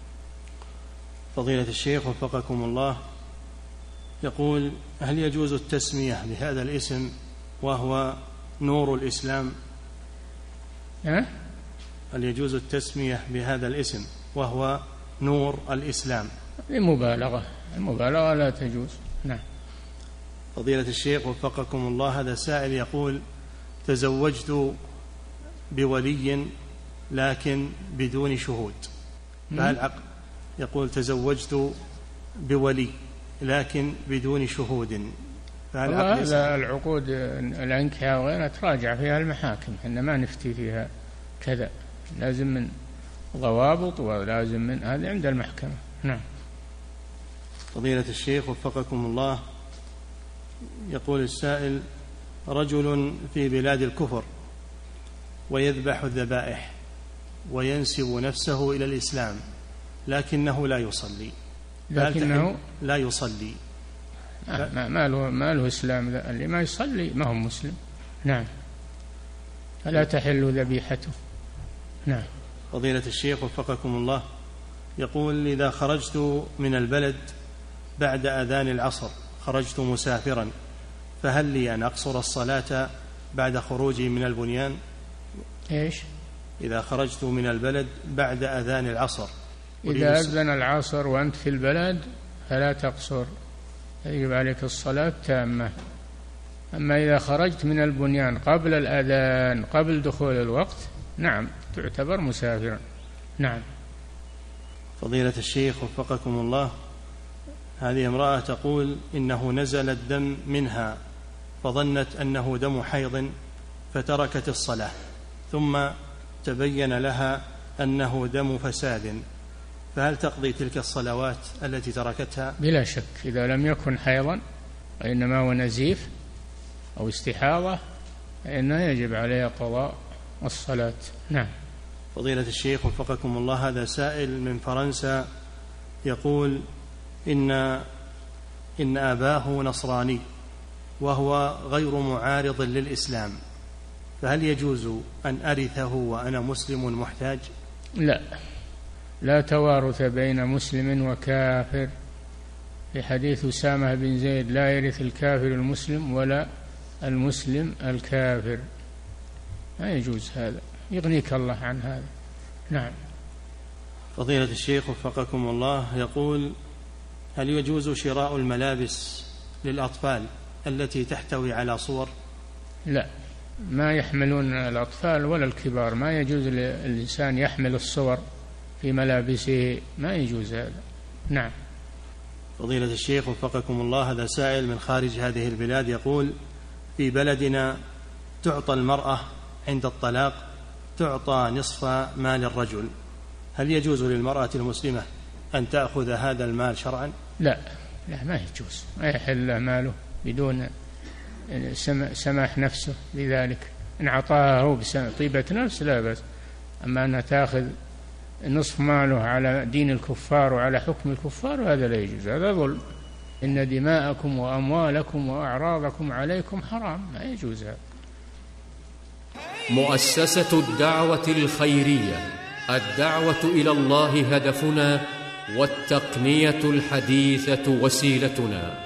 فضيلة الشيخ وفقكم الله يقول: هل يجوز التسمية بهذا الاسم وهو نور الإسلام؟ أه؟ هل يجوز التسمية بهذا الاسم وهو نور الإسلام؟ المبالغة المبالغة لا تجوز. نعم. فضيلة الشيخ وفقكم الله، هذا سائل يقول: تزوجت بولي لكن بدون شهود، فهل عقد؟ يقول: تزوجت بولي لكن بدون شهود، فهل عقد؟ هذا العقود الأنكحة وغيرها تراجع فيها المحاكم، احنا ما نفتي فيها كذا، لازم من ضوابط ولازم من هذا عند المحكمة. نعم. فضيلة الشيخ وفقكم الله يقول السائل: رجل في بلاد الكفر ويذبح الذبائح وينسب نفسه إلى الإسلام لكنه لا يصلي، لكنه لا يصلي آه ما, ما, له ما له إسلام، اللي ما يصلي ما هو مسلم. نعم. فلا تحل ذبيحته. نعم. فضيلة الشيخ وفقكم الله يقول: إذا خرجت من البلد بعد أذان العصر، خرجت مسافرا، فهل لي أن أقصر الصلاة بعد خروجي من البنيان؟ إيش؟ إذا خرجت من البلد بعد أذان العصر، إذا أذن العصر وأنت في البلد فلا تقصر، يجب عليك الصلاة تامة. أما إذا خرجت من البنيان قبل الأذان قبل دخول الوقت، نعم تعتبر مسافرا. نعم. فضيلة الشيخ وفقكم الله، هذه امرأة تقول: إنه نزل الدم منها فظنت أنه دم حيض فتركت الصلاة، ثم تبين لها أنه دم فساد، فهل تقضي تلك الصلوات التي تركتها؟ بلا شك، إذا لم يكن حيضا وإنما هو نزيف أو استحاضة فإنه يجب عليه قضاء الصلاة. نعم. فضيلة الشيخ وفقكم الله، هذا سائل من فرنسا يقول إن إن أباه نصراني وهو غير معارض للإسلام، فهل يجوز أن أرثه وأنا مسلم محتاج؟ لا، لا توارث بين مسلم وكافر. في حديث أسامة بن زيد: لا يرث الكافر المسلم ولا المسلم الكافر. ما يجوز هذا، يغنيك الله عن هذا. نعم. فضيلة الشيخ وفقكم الله يقول: هل يجوز شراء الملابس للأطفال التي تحتوي على صور؟ لا، ما يحملون الأطفال ولا الكبار، ما يجوز للإنسان يحمل الصور في ملابسه، ما يجوز هذا. نعم. فضيلة الشيخ وفقكم الله، هذا سائل من خارج هذه البلاد يقول: في بلدنا تعطى المرأة عند الطلاق تعطى نصف مال الرجل، هل يجوز للمرأة المسلمة أن تأخذ هذا المال شرعا؟ لا، لا، ما يجوز، ما يحل ماله بدون سماح نفسه بذلك. إن أعطاها هو بطيبة نفس لا بأس، أما أن تأخذ نصف ماله على دين الكفار وعلى حكم الكفار هذا لا يجوز، هذا ظلم. إن دماءكم وأموالكم وأعراضكم عليكم حرام، ما يجوز هذا. مؤسسة الدعوة الخيرية، الدعوة إلى الله هدفنا، والتقنية الحديثة وسيلتنا.